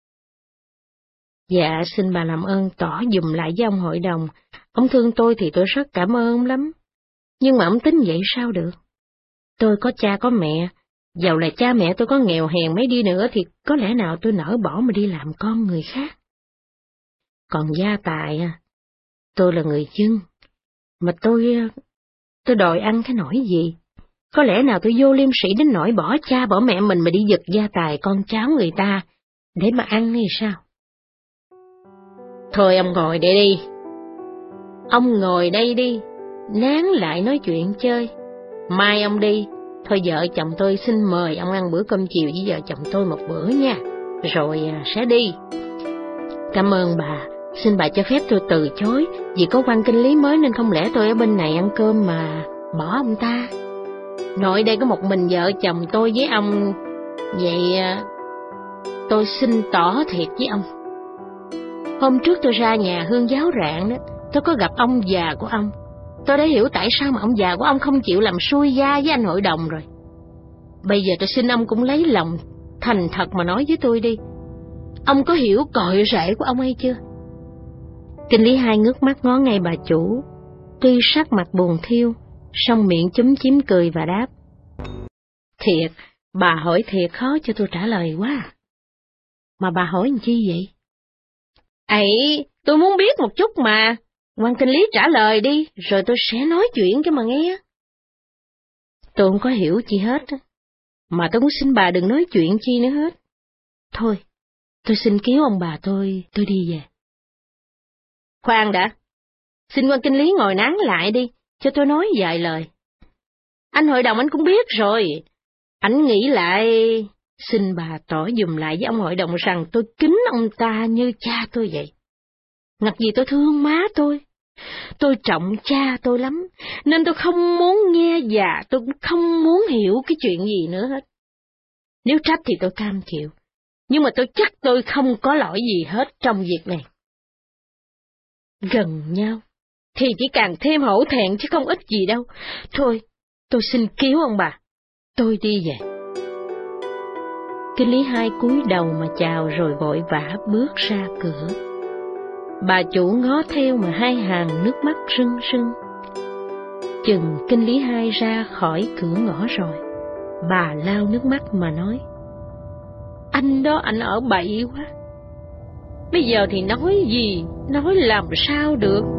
Dạ xin bà làm ơn tỏ dùm lại với ông hội đồng. Ông thương tôi thì tôi rất cảm ơn ông lắm. Nhưng mà ông tính vậy sao được? Tôi có cha có mẹ. Dầu là cha mẹ tôi có nghèo hèn mấy đi nữa thì có lẽ nào tôi nỡ bỏ mà đi làm con người khác. Còn gia tài à, tôi là người dân. Mà tôi... tôi đòi ăn cái nỗi gì? Có lẽ nào tôi vô liêm sĩ đến nỗi bỏ cha bỏ mẹ mình mà đi giật gia tài con cháu người ta để mà ăn hay sao? Thôi ông ngồi đây đi. Ông ngồi đây đi, nán lại nói chuyện chơi. Mai ông đi, thôi vợ chồng tôi xin mời ông ăn bữa cơm chiều với vợ chồng tôi một bữa nha, rồi sẽ đi. Cảm ơn bà, xin bà cho phép tôi từ chối, vì có quan kinh lý mới nên không lẽ tôi ở bên này ăn cơm mà bỏ ông ta. Nội đây có một mình vợ chồng tôi với ông, vậy tôi xin tỏ thiệt với ông. Hôm trước tôi ra nhà Hương giáo rạng đó, tôi có gặp ông già của ông. Tôi đã hiểu tại sao mà ông già của ông không chịu làm xuôi gia với anh hội đồng rồi. Bây giờ tôi xin ông cũng lấy lòng thành thật mà nói với tôi đi. Ông có hiểu cội rễ của ông hay chưa? Kinh lý hai ngước mắt ngó ngay bà chủ, tuy sắc mặt buồn thiêu, song miệng chúm chím cười và đáp. Thiệt, bà hỏi thiệt khó cho tôi trả lời quá. Mà bà hỏi làm chi vậy? Ấy, tôi muốn biết một chút mà. Quan kinh lý trả lời đi, rồi tôi sẽ nói chuyện cho mà nghe. Tôi không có hiểu chi hết, mà tôi muốn xin bà đừng nói chuyện chi nữa hết. Thôi, tôi xin cứu ông bà tôi, tôi đi về. Khoan đã, xin quan kinh lý ngồi nán lại đi, cho tôi nói vài lời. Anh hội đồng anh cũng biết rồi, anh nghĩ lại, xin bà tỏ dùm lại với ông hội đồng rằng tôi kính ông ta như cha tôi vậy. Ngặt gì tôi thương má tôi, tôi trọng cha tôi lắm, nên tôi không muốn nghe và tôi cũng không muốn hiểu cái chuyện gì nữa hết. Nếu trách thì tôi cam chịu, nhưng mà tôi chắc tôi không có lỗi gì hết trong việc này. Gần nhau thì chỉ càng thêm hổ thẹn chứ không ích gì đâu. Thôi, tôi xin cứu ông bà, tôi đi về. Kinh lý hai cúi đầu mà chào rồi vội vã bước ra cửa. Bà chủ ngó theo mà hai hàng nước mắt rưng rưng. Chừng kinh lý hai ra khỏi cửa ngõ rồi, bà lau nước mắt mà nói. Anh đó anh ở bậy quá. Bây giờ thì nói gì, nói làm sao được.